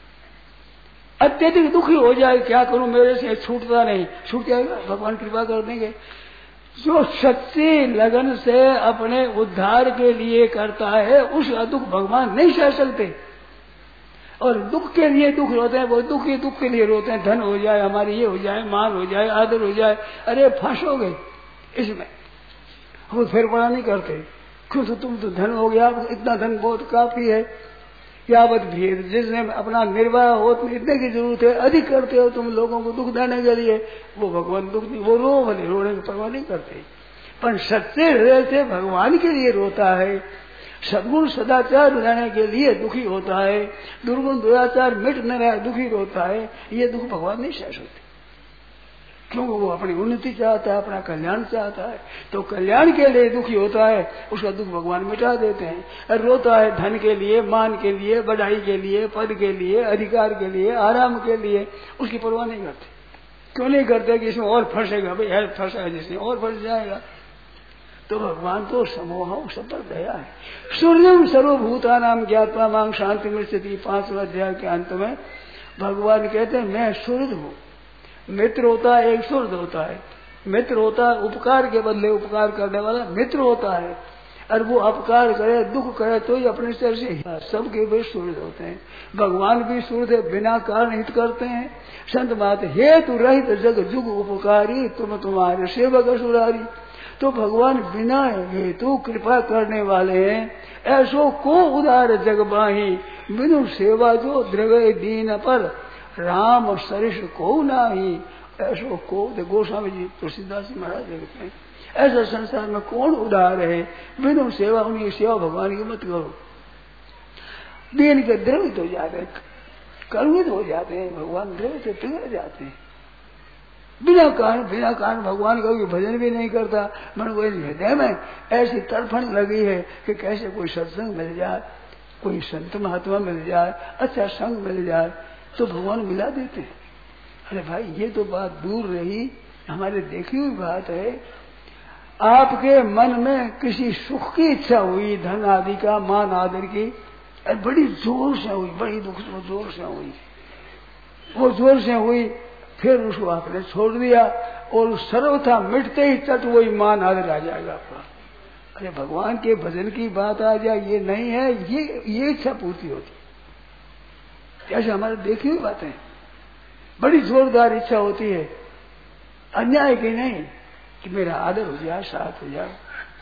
अत्यधिक दुखी हो जाए, क्या करूं मेरे से छूटता नहीं, छूट जाएगा, भगवान कृपा कर देंगे। जो सच्ची लगन से अपने उद्धार के लिए करता है उसका दुख भगवान नहीं सह सकते। और दुख के लिए दुख रोते हैं, वो दुख ही दुख के लिए रोते हैं, धन हो जाए, हमारी ये हो जाए, मान हो जाए, आदर हो जाए, अरे फंसोगे इसमें, वो फिर बड़ा नहीं करते। क्यों? तो तुम तो धन हो गया, इतना धन बहुत काफी है, यावत भेद जिसने अपना निर्वाह हो इतने की जरूरत है, अधिक करते हो तुम लोगों को दुख देने के लिए, वो भगवान दुख नहीं, वो रो भले रोने की परवाह नहीं करते, पर सच्चे हृदय से भगवान के लिए रोता है, सद्गुण सदाचार रहने के लिए दुखी होता है, दुर्गुण दुराचार मिट न रहा दुखी होता है, ये दुख भगवान नहीं सह सकते। क्योंकि वो अपनी उन्नति चाहता है, अपना कल्याण चाहता है, तो कल्याण के लिए दुखी होता है, उसका दुख भगवान मिटा देते हैं। और रोता है धन के लिए, मान के लिए, बढ़ाई के लिए, पद के लिए, अधिकार के लिए, आराम के लिए, उसकी परवाह नहीं करते। क्यों नहीं करते? कि इसमें और फंसेगा, भाई है फंसा जिसमें और फंस जाएगा। तो भगवान तो समोह सब पर दया है। सूर्यम सर्वभूता नाम ज्ञात्वा मां शांति में स्थिति, पांचवा अध्याय के अंत में भगवान कहते हैं मैं सूर्य हूँ। मित्र होता है, एक सूर्य होता है, मित्र होता है उपकार के बदले उपकार करने वाला मित्र होता है, और वो अपकार करे दुख करे तो ही अपने सिर से सबके वे सूर्य होते हैं। भगवान भी सूर्य बिना कारण हित करते हैं। संत बात हेतु रहित जग जुग उपकारी, तुम तुम्हारे सेवक असुरारी। तो भगवान बिना हेतु कृपा करने वाले हैं। ऐसो को उदार जग बाही, बिनु सेवा जो द्रगे दीन पर, राम सरिष को नाही। ऐसो को, गोस्वामी जी तुलसीदास जी महाराज लिखते हैं, ऐसा संसार में कौन उदार है, बिनु सेवा, उनकी सेवा भगवान की मत करो। दीन के द्रवित हो जाते हैं, करुणित हो जाते हैं, भगवान द्रवित पिघल जाते हैं। बिना कारण बिना कारण भगवान का कोई भजन भी नहीं करता। मन को हृदय में ऐसी तड़फन लगी है कि कैसे कोई सत्संग मिल जाए, कोई संत महात्मा मिल जाए, अच्छा संग मिल जाए तो भगवान मिला देते हैं। अरे भाई ये तो बात दूर रही, हमारे देखी हुई बात है। आपके मन में किसी सुख की इच्छा हुई, धन आदि का, मान आदर की, बड़ी जोर से हुई, बड़ी दुख से जोर से हुई, वो जोर से हुई, फिर उसको आपने छोड़ दिया और सर्वथा मिटते ही तट वही मान आदर आ जाएगा आपका। अरे भगवान के भजन की बात आ जाए ये नहीं है, ये ये इच्छा पूर्ति होती। कैसे हमारे देखी हुई बातें, बड़ी जोरदार इच्छा होती है, अन्याय की नहीं, कि मेरा आदर हो जाए, साथ हो जाए।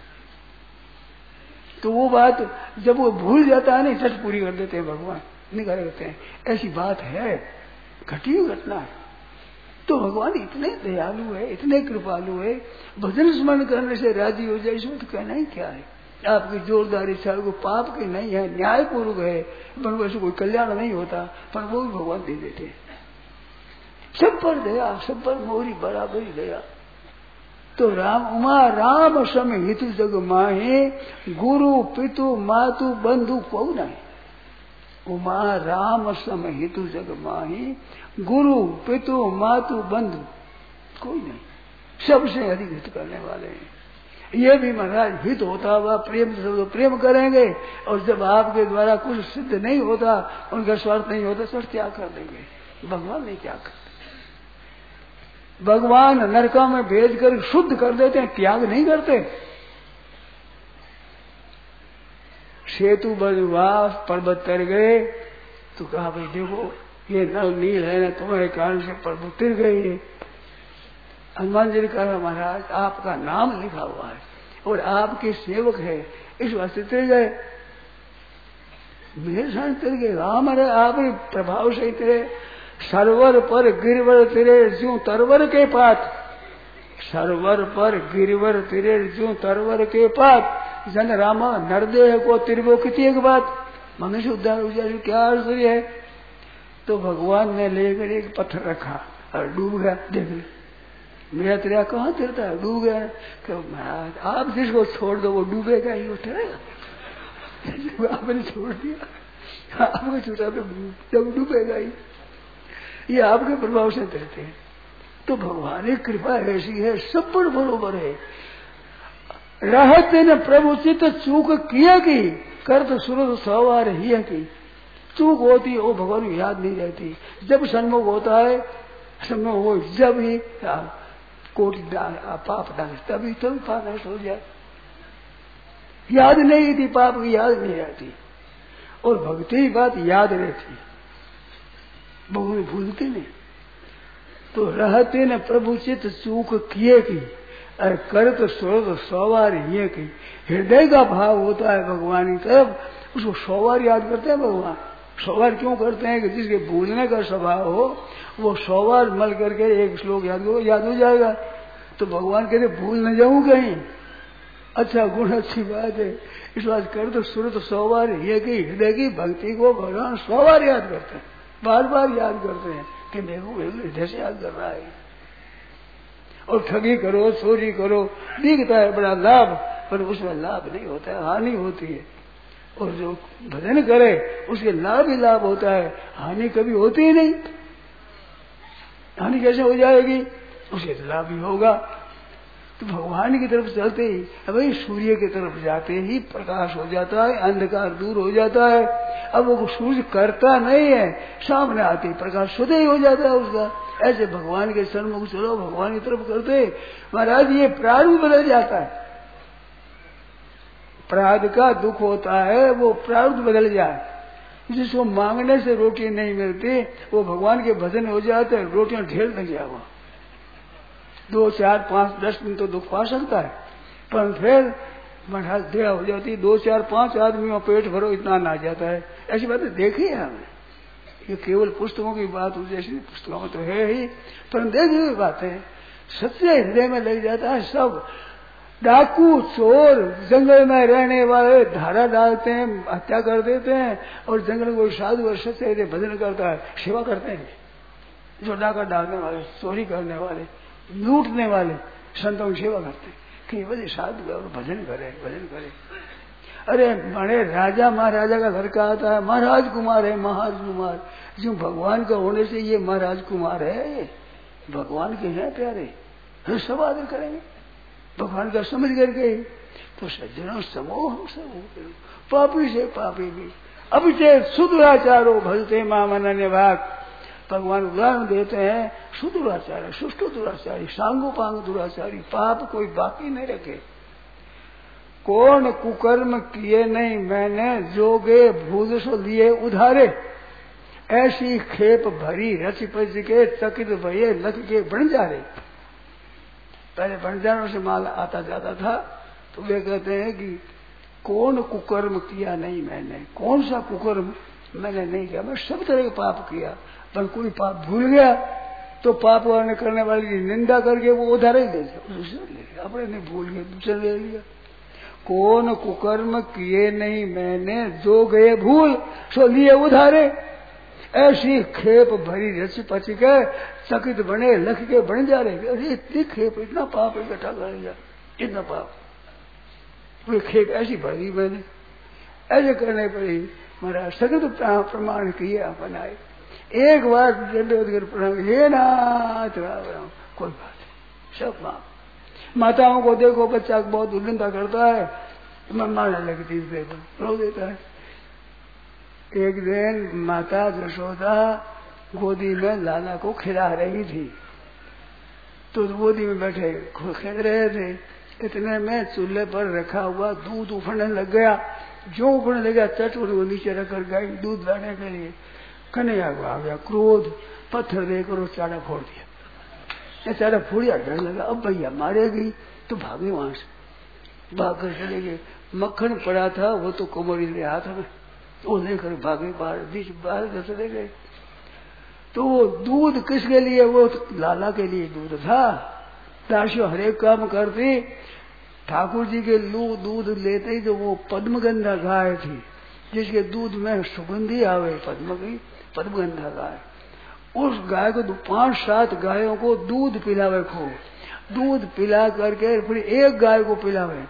तो वो बात जब वो भूल जाता है नहीं, सच पूरी कर देते हैं भगवान, नहीं कर देते हैं। ऐसी बात है, घटी हुई घटना है। तो भगवान इतने दयालु है, इतने कृपालु है, भजन स्मरण करने से राजी हो जाए, इसमें तो कहना ही क्या है। आपकी जोरदार इच्छा को पाप की नहीं है, न्यायपूर्वक है, पर वैसे कोई कल्याण नहीं होता, पर वो भी भगवान दे देते हैं। सब पर दया, सब पर मोरी बराबरी दया। तो राम उमा राम सम हितु जग माहे, गुरु पितु मातु बंधु को नहीं। उमा राम सम हितु जग माही, गुरु पितु मातु बंधु कोई नहीं, सबसे अधिक हित करने वाले हैं। ये भी महाराज हित होता हुआ प्रेम से तो प्रेम करेंगे, और जब आपके द्वारा कुछ सिद्ध नहीं होता, उनका स्वार्थ नहीं होता, सब त्याग कर देंगे। भगवान नहीं त्याग करते। भगवान नरका में भेज कर शुद्ध कर देते हैं, त्याग नहीं करते। सेतु बनवास पर्वत तर गए तो कहा भाई देखो ये नल नील है ना, तुम्हारे कारण से पर्वत तिर गई है। हनुमान जी ने कहा महाराज आपका नाम लिखा हुआ है और आपके सेवक है, इस वास्ते तिर गए। मेरे साथ तिर गए, राम अरे आप प्रभाव से तिरे। सरवर पर गिरवर तिरे ज्यों तरवर के पात, सरवर पर गिरवर तिरे ज्यों तरवर के पात, जन रामा नरदेह को तिरवो किसी एक बात। मनुष्य उद्धार हो जाए, क्या आश्चर्य है। तो भगवान ने लेकर एक पत्थर रखा और डूब गया। देख मेरा तेरा कहाँ तिरता है, डूब गया। महाराज आप जिसको छोड़ दो वो डूबेगा ही, उठेगा। आपने छोड़ दिया, आपको छूटा तो जब डूबेगा ही। ये आपके प्रभाव से करते हैं। तो भगवान की कृपा ऐसी है, सब पर बरोबर है। रहते न प्रभु चित चूक किया की कर तो सुरत सवार ही की। चूक होती वो भगवान को याद नहीं रहती। जब सन्मुख होता है, सन्मुख हो जब ही कोट पाप डाल, तभी तभी पाप नष्ट हो जाए। याद नहीं थी, पाप की याद नहीं रहती। और भक्ति की बात याद रहती, भगवान भूलते नहीं। तो रहते न प्रभु चित चूक किए की और कर तो स्रोत सौ ये की। हृदय का भाव होता है भगवान की तरफ, उसको सौ बार याद करते हैं भगवान। सौ बार क्यों करते हैं कि जिसके भूलने का स्वभाव हो वो सौ बार मल करके एक श्लोक याद हो याद हो जाएगा। तो भगवान कहते भूल न जाऊं कहीं। अच्छा गुण अच्छी बात है। इस बात कर तो सुरत सौ बार ये की हृदय की भक्ति को भगवान सौ बार याद करते हैं, बार बार याद करते हैं कि देखो हृदय से याद कर रहा है। और ठगी करो, चोरी करो, दिखता है बड़ा लाभ, पर उसमें लाभ नहीं होता है, हानि होती है। और जो भजन करे उसके लाभ ही लाभ होता है, हानि कभी होती ही नहीं। हानि कैसे हो जाएगी? उसके लाभ ही होगा। तो भगवान की तरफ चलते ही भाई सूर्य की तरफ जाते ही प्रकाश हो जाता है, अंधकार दूर हो जाता है। अब वो सूर्य करता नहीं है, सामने आते प्रकाश स्वतः ही हो जाता है उसका। ऐसे भगवान के सन्मुख चलो, भगवान की तरफ करते महाराज ये प्रारंभ बदल जाता है। प्रारब्ध का दुख होता है, वो प्रारब्ध बदल जाए। जिसको मांगने से रोटी नहीं मिलती वो भगवान के भजन हो जाते हैं, रोटियां ढेर लग जाओ। दो चार पांच दस दिन तो दुख पा सकता है, पर फिर महाराज दया हो जाती, दो चार पांच आदमियों पेट भरो इतना ना जाता है। ऐसी बातें देखी है हमने। ये केवल पुस्तकों की बात हो, जैसी पुस्तकों में तो है ही, पर देखी हुई बात है। सच्चे हृदय में लग जाता है सब। डाकू चोर जंगल में रहने वाले धारा डालते हैं, हत्या कर देते हैं, और जंगल को साधु और सच्चे भजन करता है, सेवा करते हैं। जो डाका डालने वाले, चोरी करने वाले, लूटने वाले संतों की सेवा करते हैं कि बड़े साधु और भजन करे, भजन करे। अरे बड़े राजा महाराजा का लड़का आता है, महाराज कुमार है, महाराज कुमार। जो भगवान का होने से ये महाराज कुमार है, भगवान के हैं प्यारे, हम सब आदर करेंगे भगवान का समझ करके। तो सज्जनों समोह हम सब पापी से पापी भी अब से सुदुराचारो भजते मामन अन्य भाग। भगवान उदाहरण देते हैं, सुदुराचारी, सुष्ट दुराचारी, सांगोपांग दुराचारी, पाप कोई बाकी नहीं रखे। कौन कुकर्म किए नहीं मैंने, जोगे भूल सो लिए उधारे। ऐसी खेप भरी रच पच के चकित भये लख के बन जा रहे। पहले बंजारों से माल आता जाता था, तो वे कहते हैं कि कौन कुकर्म किया नहीं मैंने, कौन सा कुकर्म मैंने नहीं किया। मैं सब तरह के पाप किया, पर कोई पाप भूल गया तो पाप वाले करने वाले की निंदा करके वो उधार ही दे दिया, अपने नहीं भूल गए दूसरे ले लिया। कौन कुकर्म किए नहीं मैंने, जो गए भूल सो लिए उधारे। ऐसी खेप भरी रच पच के चकित बने लख के बन जा रहे। अरे इतनी खेप, इतना पाप इकट्ठा कर लिया, इतना पाप, वो खेप ऐसी भरी मैंने, ऐसे करने पर ही महाराज सगत प्रमाण किए बनाए। एक बार दंडवत प्रणाम, हे नाथ राम, कोई बात नहीं, सब माफ। माताओं को देखो, बच्चा बहुत उल्लंघा करता है, मैं मारने लगती है, रो देता है। एक दिन माता यशोदा गोदी में लाला को खिला रही थी, तो गोदी में बैठे खेल रहे थे। इतने में चूल्हे पर रखा हुआ दूध उफड़ने लग गया। जो उफड़ने लगा चट वो नीचे रखकर गई दूध लाने के लिए। कन्हैया को आ गया क्रोध, पत्थर देकर वो चारा फोड़ दिया। ये चारा फोड़िया, डर लगा अब भैया मारेगी, तो भागे वहां से, भाग कर चले गए। मक्खन पड़ा था वो तो कोमरी ले हाथ में, वो लेकर भागे बाहर, बीच बाहर चले गए। तो वो दूध किसके लिए? वो लाला के लिए दूध था। दासियों हरेक काम करती, ठाकुर जी के लू दूध लेते ही तो वो पद्मगंधा गाय थी, जिसके दूध में सुगंधी आवे, पद्म की पद्मगंधा गाय। उस गाय को पांच सात गायों को दूध पिलावे, खूब दूध पिला करके फिर एक गाय को पिलावे।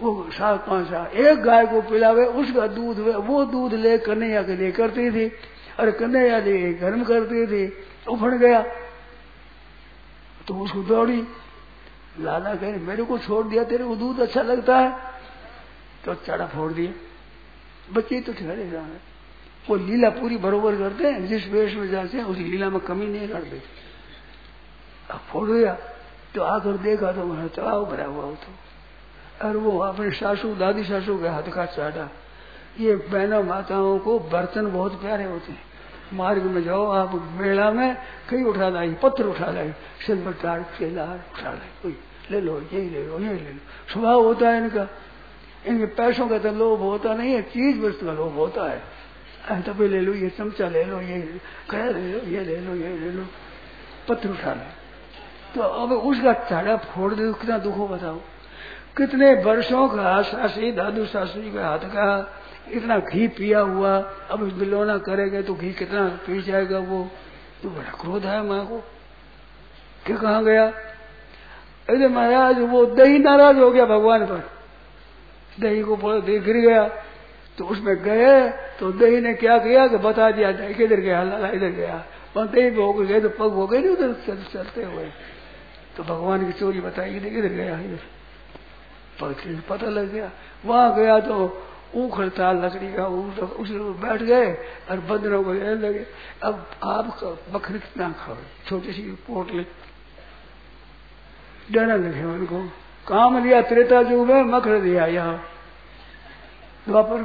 वो सा कौन सा एक गाय को पिलावे, उसका दूध वो दूध ले कन्हैया के लिए करती थी, और कन्हैया ले गर्म करती थी। उफड़ गया तो उसको दौड़ी, लाला कहे मेरे को छोड़ दिया, तेरे को दूध अच्छा लगता है, तो चाड़ा फोड़ दिया। बच्चे तो ठहरे जाए, वो लीला पूरी बरोबर करते हैं, जिस वेश में जाते हैं उस लीला में कमी नहीं करते। अब फोड़ दिया तो आकर देखा तो वहां तालाब भरा हुआ हो, तो और वो अपने सासू दादी सासू के हाथ का चाटा। ये बहनों माताओं को बर्तन बहुत प्यारे होते हैं। मार्ग में जाओ आप, मेला में कहीं उठा लाई, पत्थर उठा लाई, सिल्वर टार केला उठा लाई, कोई ले लो, यही ले लो, यही ले लो। स्वभाव होता है इनका, इनके पैसों का तो लोभ होता नहीं है, चीज वस्तु का लोभ होता है। तभी ले लो, ये चमचा ले लो, ये कह ले लो, ये ले लो, ये ले लो, पत्थर उठा लो। तो अब उसका चाड़ा फोड़ दे, कितना दुख हो बताओ। कितने वर्षों का सासी दादू सासू के हाथ का इतना घी पिया हुआ, अब बिलोना करेंगे तो घी कितना पी जाएगा वो। तो बड़ा क्रोध है माँ को कि कहाँ गया। अरे महाराज वो दही नाराज हो गया भगवान पर, दही को बोले दही गिर गया, तो उसमें गए तो दही ने क्या किया कि बता दिया दही किधर गया, लाला इधर गया। दही पे होकर गए तो पग हो गए नहीं उधर चल, चलते हुए, तो भगवान की चोरी बताई कि किधर गया, इधर पग पता लग गया। वहां गया तो उखड़ता लकड़ी का, उस बैठ गए और बंदरों को लगे। अब आप बकरी कितना खाओ, छोटी सी पोटली, डर लगे उनको। काम लिया त्रेता युग में, मखर दिया यहाँ द्वापर।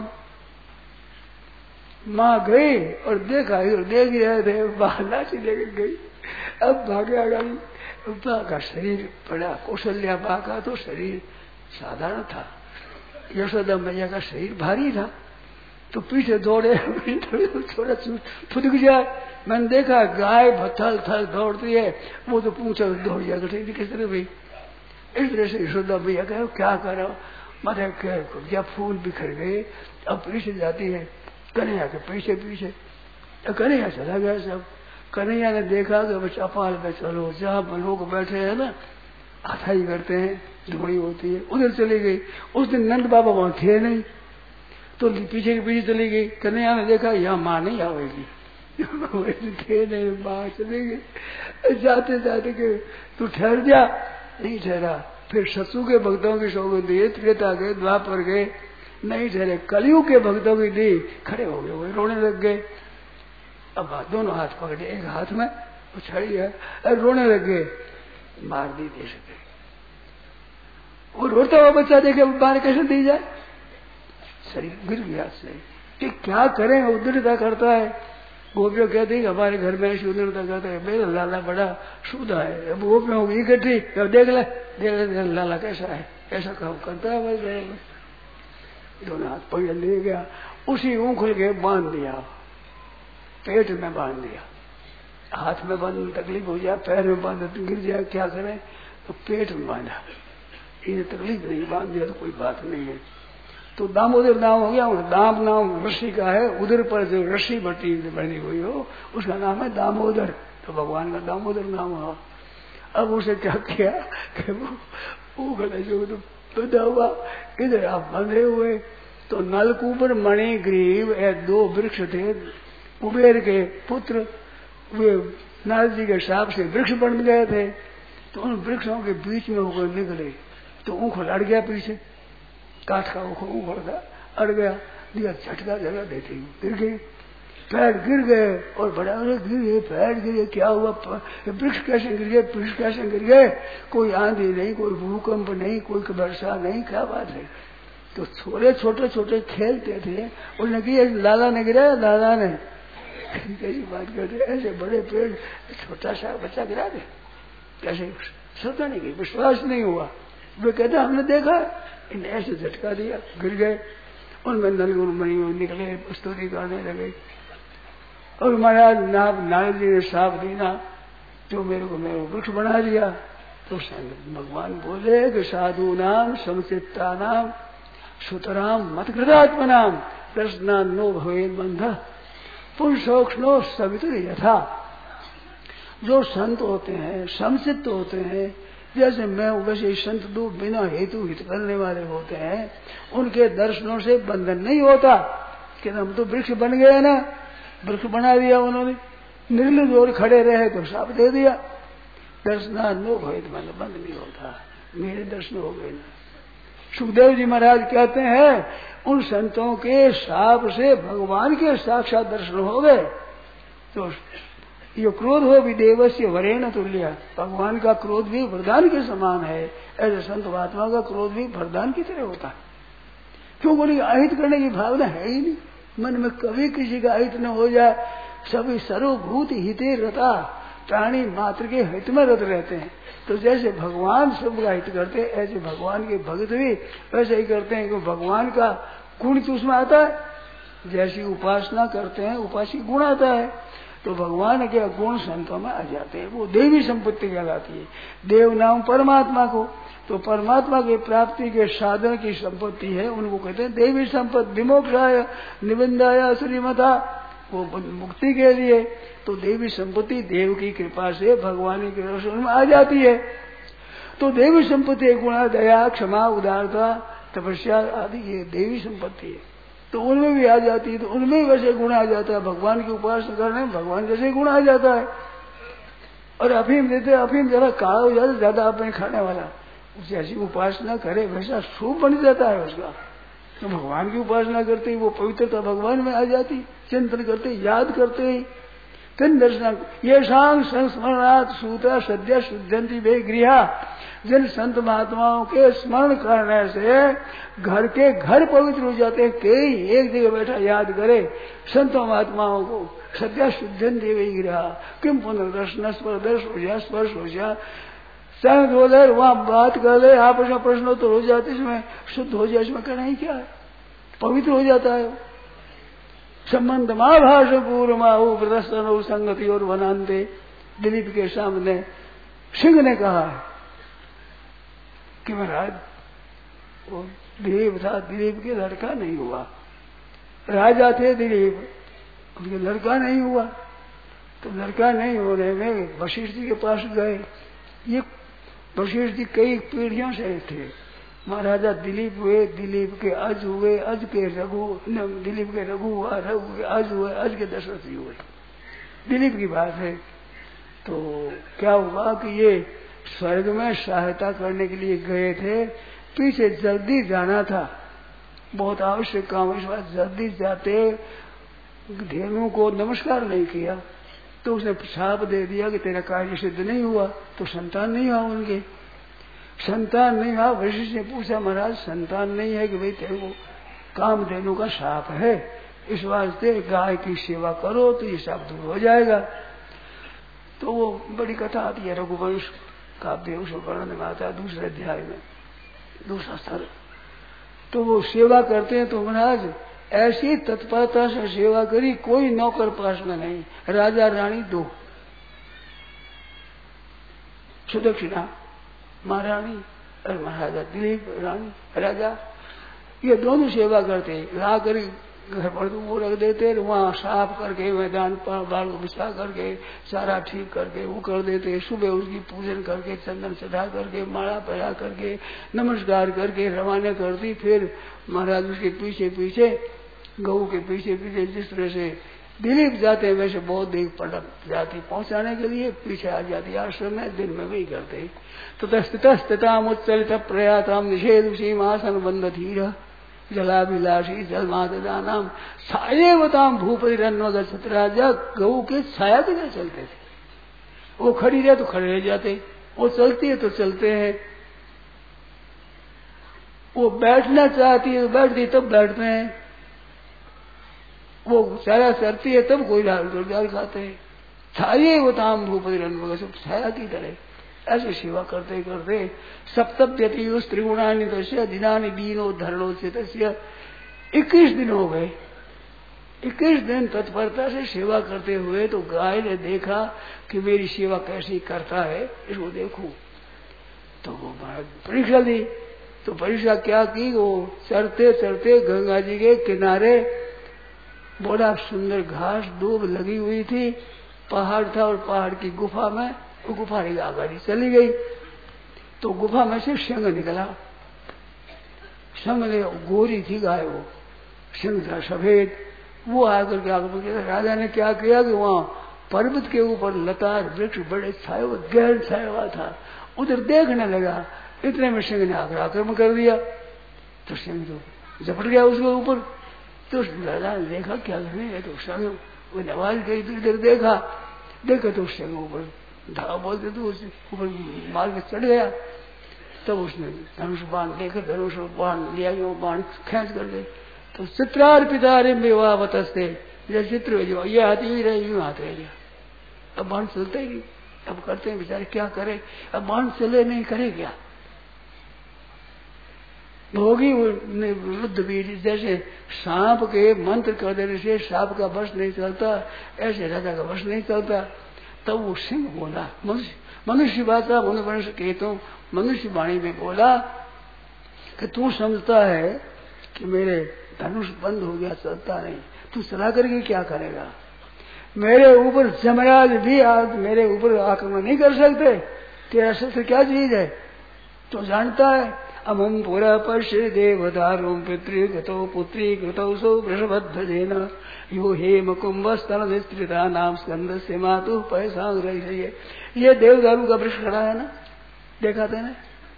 माँ गई और देखा, देख रहे थे, बाहर से लेकर गई। अब भाग्या गई, बा का शरीर बड़ा, कौशल्या बा का तो शरीर साधारण था, यशोदा मैया का शरीर भारी था। तो पीछे दौड़े, थोड़ा फुदक जाए। मैंने देखा गाय थल थल दौड़ती है, वो तो पूछा दौड़ जा गई किस तरह भाई। इस तरह से यशोदा मैया कहे क्या करो, मारे क्या फूल बिखर गए। अब पीछे जाती है कन्हैया के पीछे पीछे, तो कन्हैया चला गया सब। कन्हैया ने देखा कि बस अपाल में चलो, जहाँ लोग बैठे हैं ना अथाई करते हैं, धुड़ी होती है, उधर चली गई। उस दिन नंद बाबा वहां थे नहीं, तो पीछे के पीछे चली गई। कन्हैया ने देखा यहाँ माँ नहीं आवेगी, थे नहीं, माँ चली गई। जाते जाते के तू ठहर जा, नहीं ठहरा। फिर ससु के भक्तों की सौगंध दिए, त्रेता गए, द्वापर गए, नहीं ठहरे। कलयुग के भक्तों की दी, खड़े हो गए, वो रोने लग गए। अब दोनों हाथ पकड़े, एक हाथ में छड़ी है, रोने लग गए। मार दी दे सके, वो रोता हुआ बच्चा देखे बाहर कैसे दी जाए, शरीर गिर गया से। कि क्या करें, उद्दंडता करता है। गोपियों कहती है हमारे घर में ऐसी उद्दंडता करता है, मेरा लाला बड़ा शुदा है। अब गोपियों होगी इकट्ठी, देख ले देख ले लाला कैसा है, ऐसा काम करता है हमारे घर में। दोनों हाथ पकड़ ले गया, उसी ऊँखल के बांध दिया, पेट में बांध दिया। हाथ में बांध तकलीफ हो जाए, पैर में बांध गिर जाए, क्या करें, तो पेट में बांधा। इन्हें तकलीफ नहीं, बांध दिया तो कोई बात नहीं है। तो दामोदर नाम हो गया। दाम नाम ऋषि का है, उधर पर जो ऋषि बटी बनी हुई हो उसका नाम है दामोदर, तो भगवान का दामोदर नाम हुआ। अब उसे क्या किया कि वो गले जो बंधा हुआ, इधर आप बंधे हुए। तो नलकूपर मणि ग्रीव दो वृक्ष थे, कुबेर के पुत्र, वे नारद जी के शाप से वृक्ष बन गए थे। तो उन वृक्षों के बीच में होकर निकले, तो ऊँख अड़ गया पीछे, काठ का ऊँख ऊँख अड़ गया, दिया झटका जगह देते गिर गए, पैर गिर गए। और बड़ा गिर गए, पैर गिर गए, क्या हुआ, वृक्ष कैसे गिर गए, वृक्ष कैसे गिर गए, कोई आंधी नहीं, कोई भूकंप नहीं, कोई वर्षा नहीं, क्या बात है। तो छोटे छोटे छोटे खेलते थे, उन्होंने किया लाला ने गिराया, लाला ने कैसी बात करते, ऐसे बड़े पेड़ छोटा सा बच्चा गिरा दे, कैसे श्रद्धा नहीं की, विश्वास नहीं हुआ। वे कहते हमने देखा, इन्हें ऐसे झटका दिया, गिर गए। उनमें नलगुण मणि निकले, स्तुति करने लगे। और महाराज नारद जी ने साफ देना, जो मेरे को मेरे वृक्ष बना दिया। तो भगवान बोले कि साधु नाम समचित्ता नाम सुतराम मतकृतात्म नाम प्रश्ना नो भवे बंध पुरुषोक्षणो सवितुर यथा। जो संत होते हैं, समचित्त होते हैं, जैसे मैं वैसे संत दो बिना हेतु हित करने वाले होते हैं, उनके दर्शनों से बंधन नहीं होता कि हम तो वृक्ष बन गए ना, वृक्ष बना दिया उन्होंने, निर्लज और खड़े रहे तो साप दे दिया। दर्शनात्मक हो तो मतलब बंद नहीं होता, मेरे दर्शन हो गए ना। सुखदेव जी महाराज कहते हैं उन संतों के साप से भगवान के साक्षात दर्शन हो गए। तो ये क्रोध हो भी देवस्य वरेण तुल्य, भगवान का क्रोध भी वरदान के समान है, ऐसे संत महात्मा का क्रोध भी वरदान की तरह होता है। क्यों बोले अहित करने की भावना है ही नहीं मन में, कभी किसी का अहित न हो जाए। सभी सर्वभूत हिते रता, प्राणी मात्र के हित में रत रहते हैं। तो जैसे भगवान सबका हित करते हैं, ऐसे भगवान के भक्त भी वैसे ही करते हैं। कि भगवान का गुण तो उसमें आता है, जैसी उपासना करते हैं उपासी गुण आता है, तो भगवान के गुण संतों में आ जाते हैं। वो देवी संपत्ति कहलाती है। देव नाम परमात्मा को, तो परमात्मा की प्राप्ति के साधन की संपत्ति है, उनको कहते हैं देवी संपत्ति। विमोक्षाय निबंधाय श्रीमता, वो मुक्ति के लिए। तो देवी संपत्ति देव की कृपा से भगवान के दर्शन में आ जाती है। तो देवी संपत्ति गुण दया क्षमा उदारता तपस्या आदि ये देवी संपत्ति है, तो उनमें भी आ जाती है। तो उनमें वैसे गुण आ जाता है, भगवान की उपासना करने में भगवान जैसे गुण आ जाता है। और अफीम देते, अफीम जरा काला हो जाता, ज्यादा अफीम खाने वाला जैसी उपासना करे वैसा शुभ बन जाता है उसका। तो भगवान की उपासना करते ही वो पवित्रता भगवान में आ जाती, चिंतन करते याद करते ही तिन दर्शन ये शांग संस्मरणात् सूत्र सद्य शुद्धंति वे गृहा। जिन संत महात्माओं के स्मरण करने से घर के घर पवित्र हो जाते हैं। कई एक जगह बैठा याद करे संतों महात्माओं को, सद्य शुद्धंति वे गृहा। किम पुनर्दर्शन स्पर्श हो जाए, स्पर्श हो जाए, संग हो जाए, वहां बात कर ले, आपस में प्रश्न तो हो जाते, इसमें शुद्ध हो जाए, इसमें कहना ही क्या है, पवित्र हो जाता है। संबंध माँ भाष पूर्व माऊ प्रदर्शन संगति और वनांते। दिलीप के सामने सिंह ने कहा है कि महाराज वो दिलीप था, दिलीप के लड़का नहीं हुआ। राजा थे दिलीप, उनके लड़का नहीं हुआ। तो लड़का नहीं होने में वशिष्ठ जी के पास गए। ये वशिष्ठ जी कई पीढ़ियों से थे। महाराजा दिलीप हुए, दिलीप के अज हुए, अज के रघु, दिलीप के रघु हुआ, रघु के अज हुए, अज के दशरथ जी हुए। दिलीप की बात है। तो क्या हुआ कि ये स्वर्ग में सहायता करने के लिए गए थे, पीछे जल्दी जाना था, बहुत आवश्यक काम, इस बार जल्दी जाते धेनु को नमस्कार नहीं किया, तो उसने शाप दे दिया कि तेरा कार्य सिद्ध नहीं हुआ, तो संतान नहीं हुआ उनके। संतान नहीं हुआ, वशिष्ठ ने पूछा महाराज संतान नहीं है कि भाई तेरे को कामधेनु का शाप है, इस वास्ते गाय की सेवा करो तो ये शाप दूर हो जाएगा। तो वो बड़ी कथा आती है रघुवंश काव्य, उसको वर्णन में आता है दूसरे अध्याय में, दूसरा स्तर। तो वो सेवा करते हैं, तो महाराज ऐसी तत्परता से सेवा करी, कोई नौकर पास में नहीं, राजा रानी दो, सुदक्षिणा महारानी और महाराजा दिलीप रानी राजा, ये दोनों सेवा करते। ला कर घर पर वो रख देते, वहाँ साफ करके मैदान पर बाल को बिछा करके सारा ठीक करके वो कर देते। सुबह उसकी पूजन करके चंदन चढ़ा करके माला पहरा करके नमस्कार करके रवाना करती। फिर महाराज उसके पीछे पीछे गऊ के पीछे पीछे जिस तरह से दिलीप जाते हैं वैसे बहुत देर पटक जाती, पहुंचाने के लिए पीछे आ जाती। आश्रम में दिन में वही करते। तो तस्थिताम उच्चलित प्रयाताम निषेध सीमासन बंद धीर जलाभिलाषी जलमाता नाम सायवताम भूपति रन्वगत राजा। गऊ के छाया के लिए चलते थे, वो खड़ी रहे तो खड़े रह जाते, वो चलती है तो चलते हैं, वो बैठना चाहती है तो बैठती है तब बैठते हैं, वो छाया चलती है तब कोई रोजगार खाते हैं। छाये वो ताम भूपति रन्वगत, छाया की तरह ऐसे सेवा करते करते सप्तप्यति त्रिगुणानि तस्य दिनानि दीनो धरणो चितस्य। इक्कीस दिन हो गए, इक्कीस दिन तत्परता से सेवा करते हुए। तो गाय ने देखा कि मेरी सेवा कैसी करता है, इसको देखूं। तो वो परीक्षा दी। तो परीक्षा क्या की, वो चढ़ते चढ़ते गंगा जी के किनारे बड़ा सुंदर घास दूब लगी हुई थी, पहाड़ था और पहाड़ की गुफा में वो गुफा आगाड़ी चली गई। तो गुफा में से सिंह निकला। सिंह ने गोरी थी गाय, वो सिंह था सफेद। वो आकर के आकर राजा ने क्या किया कि वहां पर्वत के ऊपर लतार वृक्ष बड़े छाए हुए, गहन छाया हुआ था, उधर देखने लगा। इतने में सिंह ने आकर आक्रमण कर दिया। तो सिंह तो झपट गया उसके ऊपर। तो राजा ने देखा क्या करने है, तो सिंह वो आवाज गई, तो इधर देखा देखा तो सिंह ऊपर धावा बोलते तो उस ऊपर मार के चढ़ गया। तब उसने धनुष बाण लेकर धनुष बाण लिया, वो बाण खींच कर दे। तो चित्रार पिता रे विवाह बतसते, जैसे चित्र जो ये हाथी ही रहे, यूं हाथ रह गया। अब बाण चलते ही, अब करते हैं बेचारे क्या करे, अब बाण चले नहीं, करे क्या। भोगी वृद्ध वीर, जैसे सांप के मंत्र कर देने से सांप का वश नहीं चलता, ऐसे राजा का वश नहीं चलता। तब वो सिंह बोला, मनुष्य मनुष्य बात था, मनुष्य कहता हूँ, मनुष्य वाणी में बोला कि तू समझता है कि मेरे धनुष बंद हो गया, चलता नहीं, तू चला करके क्या करेगा। मेरे ऊपर जमराज भी आज मेरे ऊपर आक्रमण नहीं कर सकते, तेरा शस्त्र क्या चीज है तो जानता है। अमम पुरा पश्य देवदारो पितृगतो पुत्री कृतौ सौ वृषभध्वजेन यो हेम कुंभस्तन विस्तृता नाम स्कंद से मातु पैसांग रही है। ये देवदारू का वृक्ष खड़ा है ना, देखा था ना।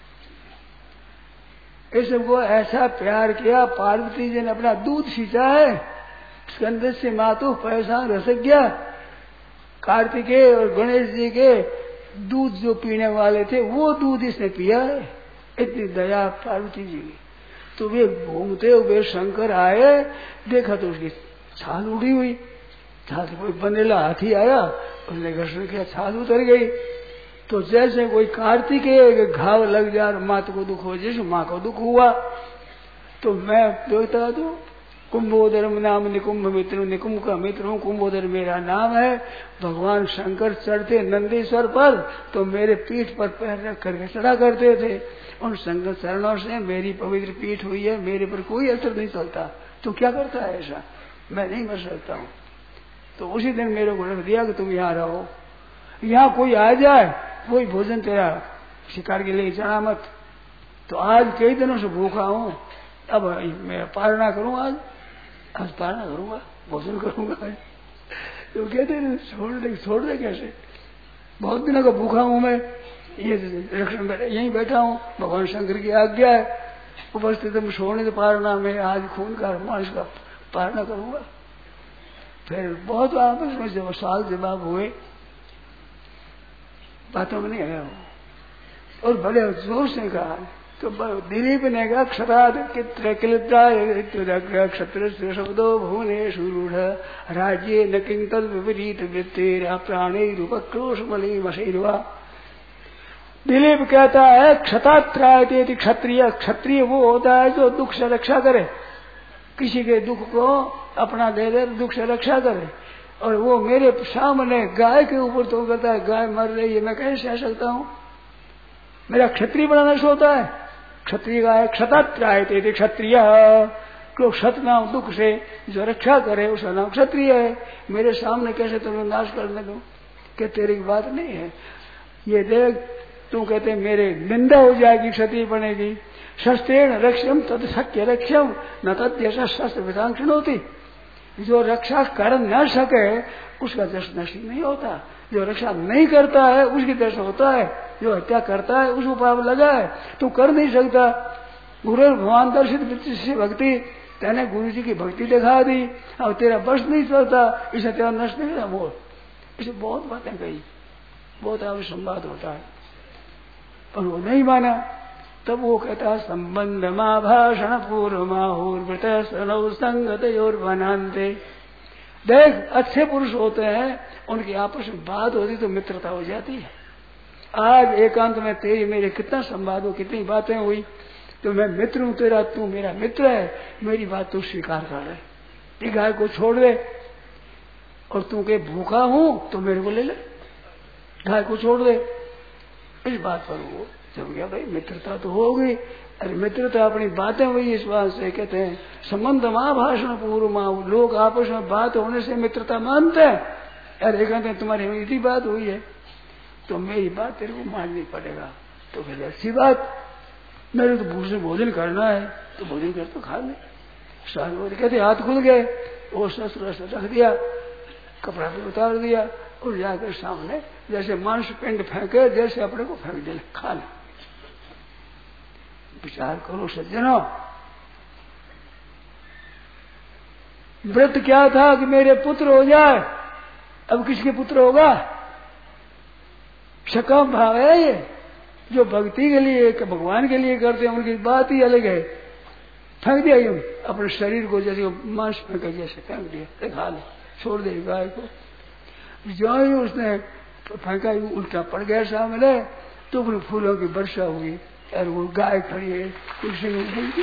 इस सबको ऐसा प्यार किया, पार्वती जी ने अपना दूध सींचा है, स्कंद से मातु पैसांग रसज्ञा। कार्तिकेय और गणेश जी के दूध जो पीने वाले थे वो दूध इसने पिया है। इतनी दया पार्वती जी की। तो वे घूमते हुए शंकर आए, देखा तो उसकी छाल उड़ी हुई, छाल कोई बनेला हाथी आया, उसने घर्षण किया, छाल उतर गई। तो जैसे कोई कार्तिकेय घाव लग जाए, माता को दुख हो, जैसे माँ को दुख हुआ। तो मैं देखता तो कुंभोदर नाम निकुंभ मित्र, निकुंभ का मित्र हूँ, कुंभोदर मेरा नाम है। भगवान शंकर चढ़ते नंदीश्वर पर तो मेरे पीठ पर पैर रख करके चढ़ा करते थे। उन शंकर चरणों से मेरी पवित्र पीठ हुई है, मेरे पर कोई असर नहीं चलता। तो क्या करता है ऐसा, मैं नहीं कर सकता हूँ। तो उसी दिन मेरे को रख दिया कि तुम यहाँ रहो, यहाँ कोई आ जाए कोई भोजन तेरा शिकार के लिए चढ़ा मत। तो आज कई दिनों से भूखा हूँ, अब मैं पारणा करूँ, आज आज पारणा करूंगा, भोजन करूंगा। तो कहते छोड़ दे, छोड़ दे कैसे, बहुत दिनों का भूखा हूं मैं, ये रक्षण बैठा, यहीं बैठा हूँ, भगवान शंकर की आज्ञा है, उपस्थित में छोड़ने से पारणा में आज खून का मांस का पारणा करूंगा। फिर बहुत आपस में जब साल जवाब हुए, बातों में नहीं आया और बड़े जोर से कहा। तो दिलीप ने कहा क्षराद क्षत्र शब्दो भुवने सुरूढ़ राज्य न किंतल विपरीत वृत्तिर प्राणी रूपक्रोश मलि मशैरवा। दिलीप कहता है क्षतात्रायते क्षत्रिय, क्षत्रिय वो होता है जो दुख से रक्षा करे, किसी के दुख को अपना दे दे, दुख से रक्षा करे। और वो मेरे सामने गाय के ऊपर तो कहता है गाय मर रही है, मैं कैसे सह सकता हूँ, मेरा क्षत्रिय बड़ा नष्ट होता है। क्षत्रिय का है क्षतात्रायते क्षत्रिय, क्यों क्षत नाम दुख से जो रक्षा करे उसका नाम क्षत्रिय है। मेरे सामने कैसे तुम्हें नाश करने दूं, कि तेरी बात नहीं है। ये देख तू कहते मेरे निंदा हो जाएगी, क्षत्रिय बनेगी। शस्त्रेण रक्षम तद शक्य रक्षम न तद जैसा शस्त्र विधांक्षण होती। जो रक्षा कर न सके उसका दर्शन नष्ट नहीं होता, जो रक्षा नहीं करता है उसकी दर्शन होता है, जो हत्या करता है उसको पाप लगा है। तू कर नहीं सकता। गुरु भगवान दर्शित से भक्ति, तेने गुरु जी की भक्ति दिखा दी, अब तेरा बस नहीं चलता, इसे तेरा नष्ट नहीं होता मोर। इसे बहुत बातें कही, बहुत आगे संवाद होता है, पर वो नहीं माना। तब वो कहता संबंध माँ भाषण पूर्व माहूर्वृत सनौ संगत और बनाते। देख अच्छे पुरुष होते हैं, उनकी आपस में बात होती तो मित्रता हो जाती है। आज एकांत में तेरी मेरे कितना संवाद हो, कितनी बातें हुई, तो मैं मित्र हूं तेरा, तू मेरा मित्र है, मेरी बात तू स्वीकार कर ले, ये गाय को छोड़ दे। और तू के भूखा हूं तो मेरे को ले ले, गाय को छोड़ दे। इस बात पर वो जब गया भाई मित्रता तो हो गई। अरे मित्रता अपनी बातें हुई, इस बात से कहते हैं संबंध माँ भाषण पूर्व माँ। लोग आपस में बात होने से मित्रता मानते हैं। अरे कहते हैं तुम्हारी इतनी बात हुई है तो मेरी बात तेरे को माननी पड़ेगा। तो कहते अच्छी बात, मेरे तो भूख से भोजन करना है, तो भोजन कर तो खा ले। स्वामी कहते हाथ खुल गए, वो शस्त्र रख दिया, कपड़ा भी उतार दिया और जाकर सामने जैसे मांस पिंड फेंके जैसे अपने को फेंक दे, खा ले। विचार करो सज्जनों, व्रत क्या था कि मेरे पुत्र हो जाए, अब किसके पुत्र होगा? सकाम भाव है ये, जो भक्ति के लिए भगवान के लिए करते हैं उनकी बात ही अलग है। फेंक दिया यूं अपने शरीर को, जैसे मांस फेंका जैसे फेंक दिया, खा ले, छोड़ दे गाय को। जो ही उसने फेंका उल्टा पड़ गया सामने, तो अपने फूलों की वर्षा हुई और वो गाय खड़ी है कुर्सी में बैठी,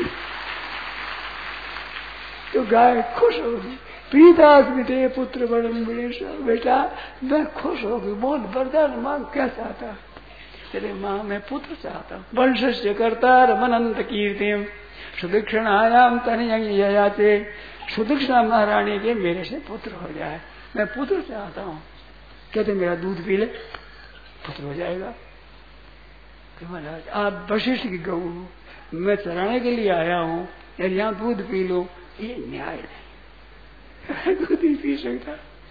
तो गाय खुश होगी। प्रीतास बेटे पुत्र बड़न बेटा मैं खुश होगी, बोल वरदान मांग, क्या चाहता? तेरे माँ मैं पुत्र चाहता हूँ। वंश से करता मनंत कीर्तिम सुदीक्षण आयाम तनयाचे, सुदीक्षणा महारानी के मेरे से पुत्र हो जाए, मैं पुत्र चाहता हूँ। कहते मेरा दूध पी ले, पुत्र हो जाएगा। तो महाराज आप वशिष्ठ की गऊ, मैं चराने के लिए आया हूँ, यदि यहाँ दूध पी लो, ये न्याय नहीं, दूध ही पी सकता।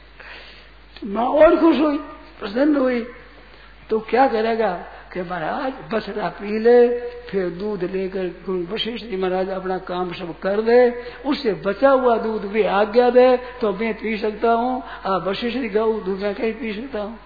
तो माँ और खुश हुई, प्रसन्न हुई, तो क्या करेगा कि महाराज बछड़ा पी ले, फिर दूध लेकर वशिष्ठ जी महाराज अपना काम सब कर दे, उससे बचा हुआ दूध भी आज्ञा दे तो मैं पी सकता हूँ। आप वशिष्ठ जी गऊ दूध मैं कहीं पी सकता हूँ।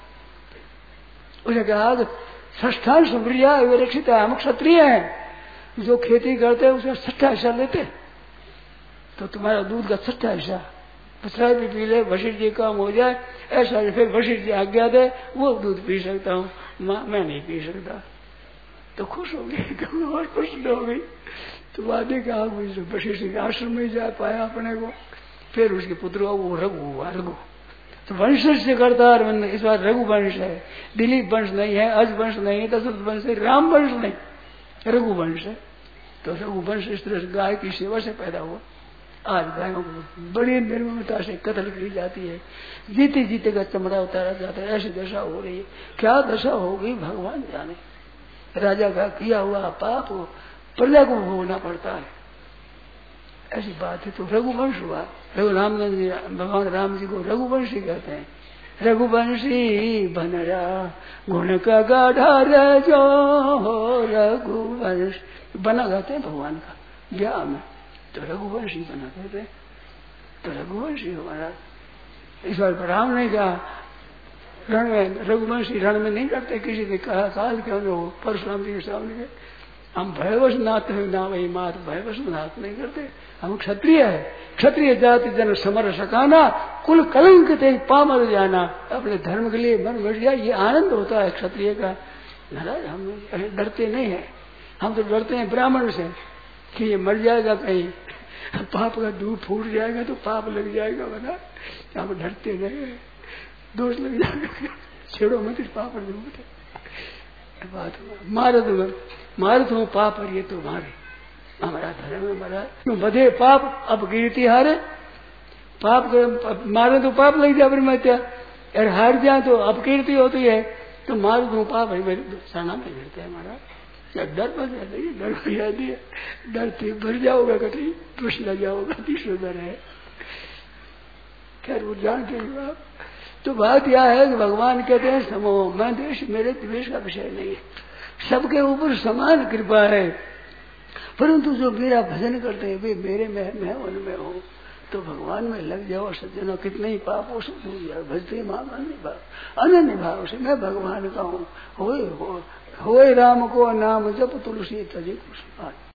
उसने कहा संस्थान सुप्रिया विरक्षित है, हम क्षत्रिय हैं, जो खेती करते हैं उसमें छठा हिस्सा लेते, तो तुम्हारा दूध का छठा हिस्सा बछड़ा भी पी ले, वशिष्ठ जी काम हो जाए, ऐसा फिर वशिष्ठ जी आज्ञा दे वो दूध पी सकता हूँ, माँ मैं नहीं पी सकता। तो खुश हो गई और खुश हो गई। तो वादे का वशिष्ठ के आश्रम में जा पाया अपने को, फिर उसके पुत्र वो रघु हुआ, रघु। तो वंश से करता है, इस बार रघु वंश है, दिलीप वंश नहीं है, अज वंश नहीं है, दशरथ वंश है, राम वंश नहीं, रघु वंश है। तो रघु वंश इस तरह से गाय की सेवा से पैदा हुआ। आज गायों को बड़ी निर्ममता से कत्ल की जाती है, जीते जीते का चमड़ा उतारा जाता है, ऐसी दशा हो रही है। क्या दशा होगी भगवान जाने। राजा का किया हुआ पाप प्रजा को भोगना पड़ता है, ऐसी बात है। तो रघुवंश हुआ, रघुराम भगवान राम जी को रघुवंशी कहते हैं। रघुवंशी बनरा गुण का गाढ़ा जो रघुवंश बना कहते हैं भगवान का ब्याह में, तो रघुवंशी बना कहते, तो रघुवंशी हमारा। इस बार राम ने कहा रण में, रघुवंशी रण में नहीं करते, किसी ने कहा काल क्यों हो परशुराम जी के सामने, हम भयवश नाथ ना वही मात, भयवश नाथ नहीं करते, हम क्षत्रिय है, क्षत्रिय जाति जन समर सकाना, कुल कलंक ते पामर जाना, अपने धर्म के लिए मन बढ़ जाए, ये आनंद होता है क्षत्रिय का। महाराज हम डरते नहीं है, हम तो डरते हैं ब्राह्मण से कि ये मर जाएगा, कहीं पाप का दूध फूट जाएगा तो पाप लग जाएगा, बना हम डरते नहीं, दोष लग जाएगा, छेड़ो मत पाप बात मार दूंगा, मार तो पाप और ये तो मारे, हमारा धर्म में मरा क्यों बधे पाप अब कीर्ति हारे, पाप मारे तो पाप लग जाए मत्या, और हार जाए तो अपकीर्ति होती है, तो मार दो पाप शरणा में गिरते हैं हमारा। क्या डर बन जाती है, डर हो जाती है, डरते भर जाओगा कहीं दुष्ट लग जाओगा, तीसरा डर है। खैर वो जानते हैं आप। तो बात यह है कि भगवान कहते हैं समोह मैं द्वेष, मेरे द्वेष का विषय नहीं है, सबके ऊपर समान कृपा है, परंतु जो मेरा भजन करते हैं वे मेरे में मैं उनमें हूँ, तो भगवान में लग जाओ सज्जनों, कितने ही पाप हो सब भूल जाओ, भजते माम अन्य भाव, अनन्य भाव से मैं भगवान का हूँ। होए हो, होए राम को नाम जप तुलसी तजे कुछ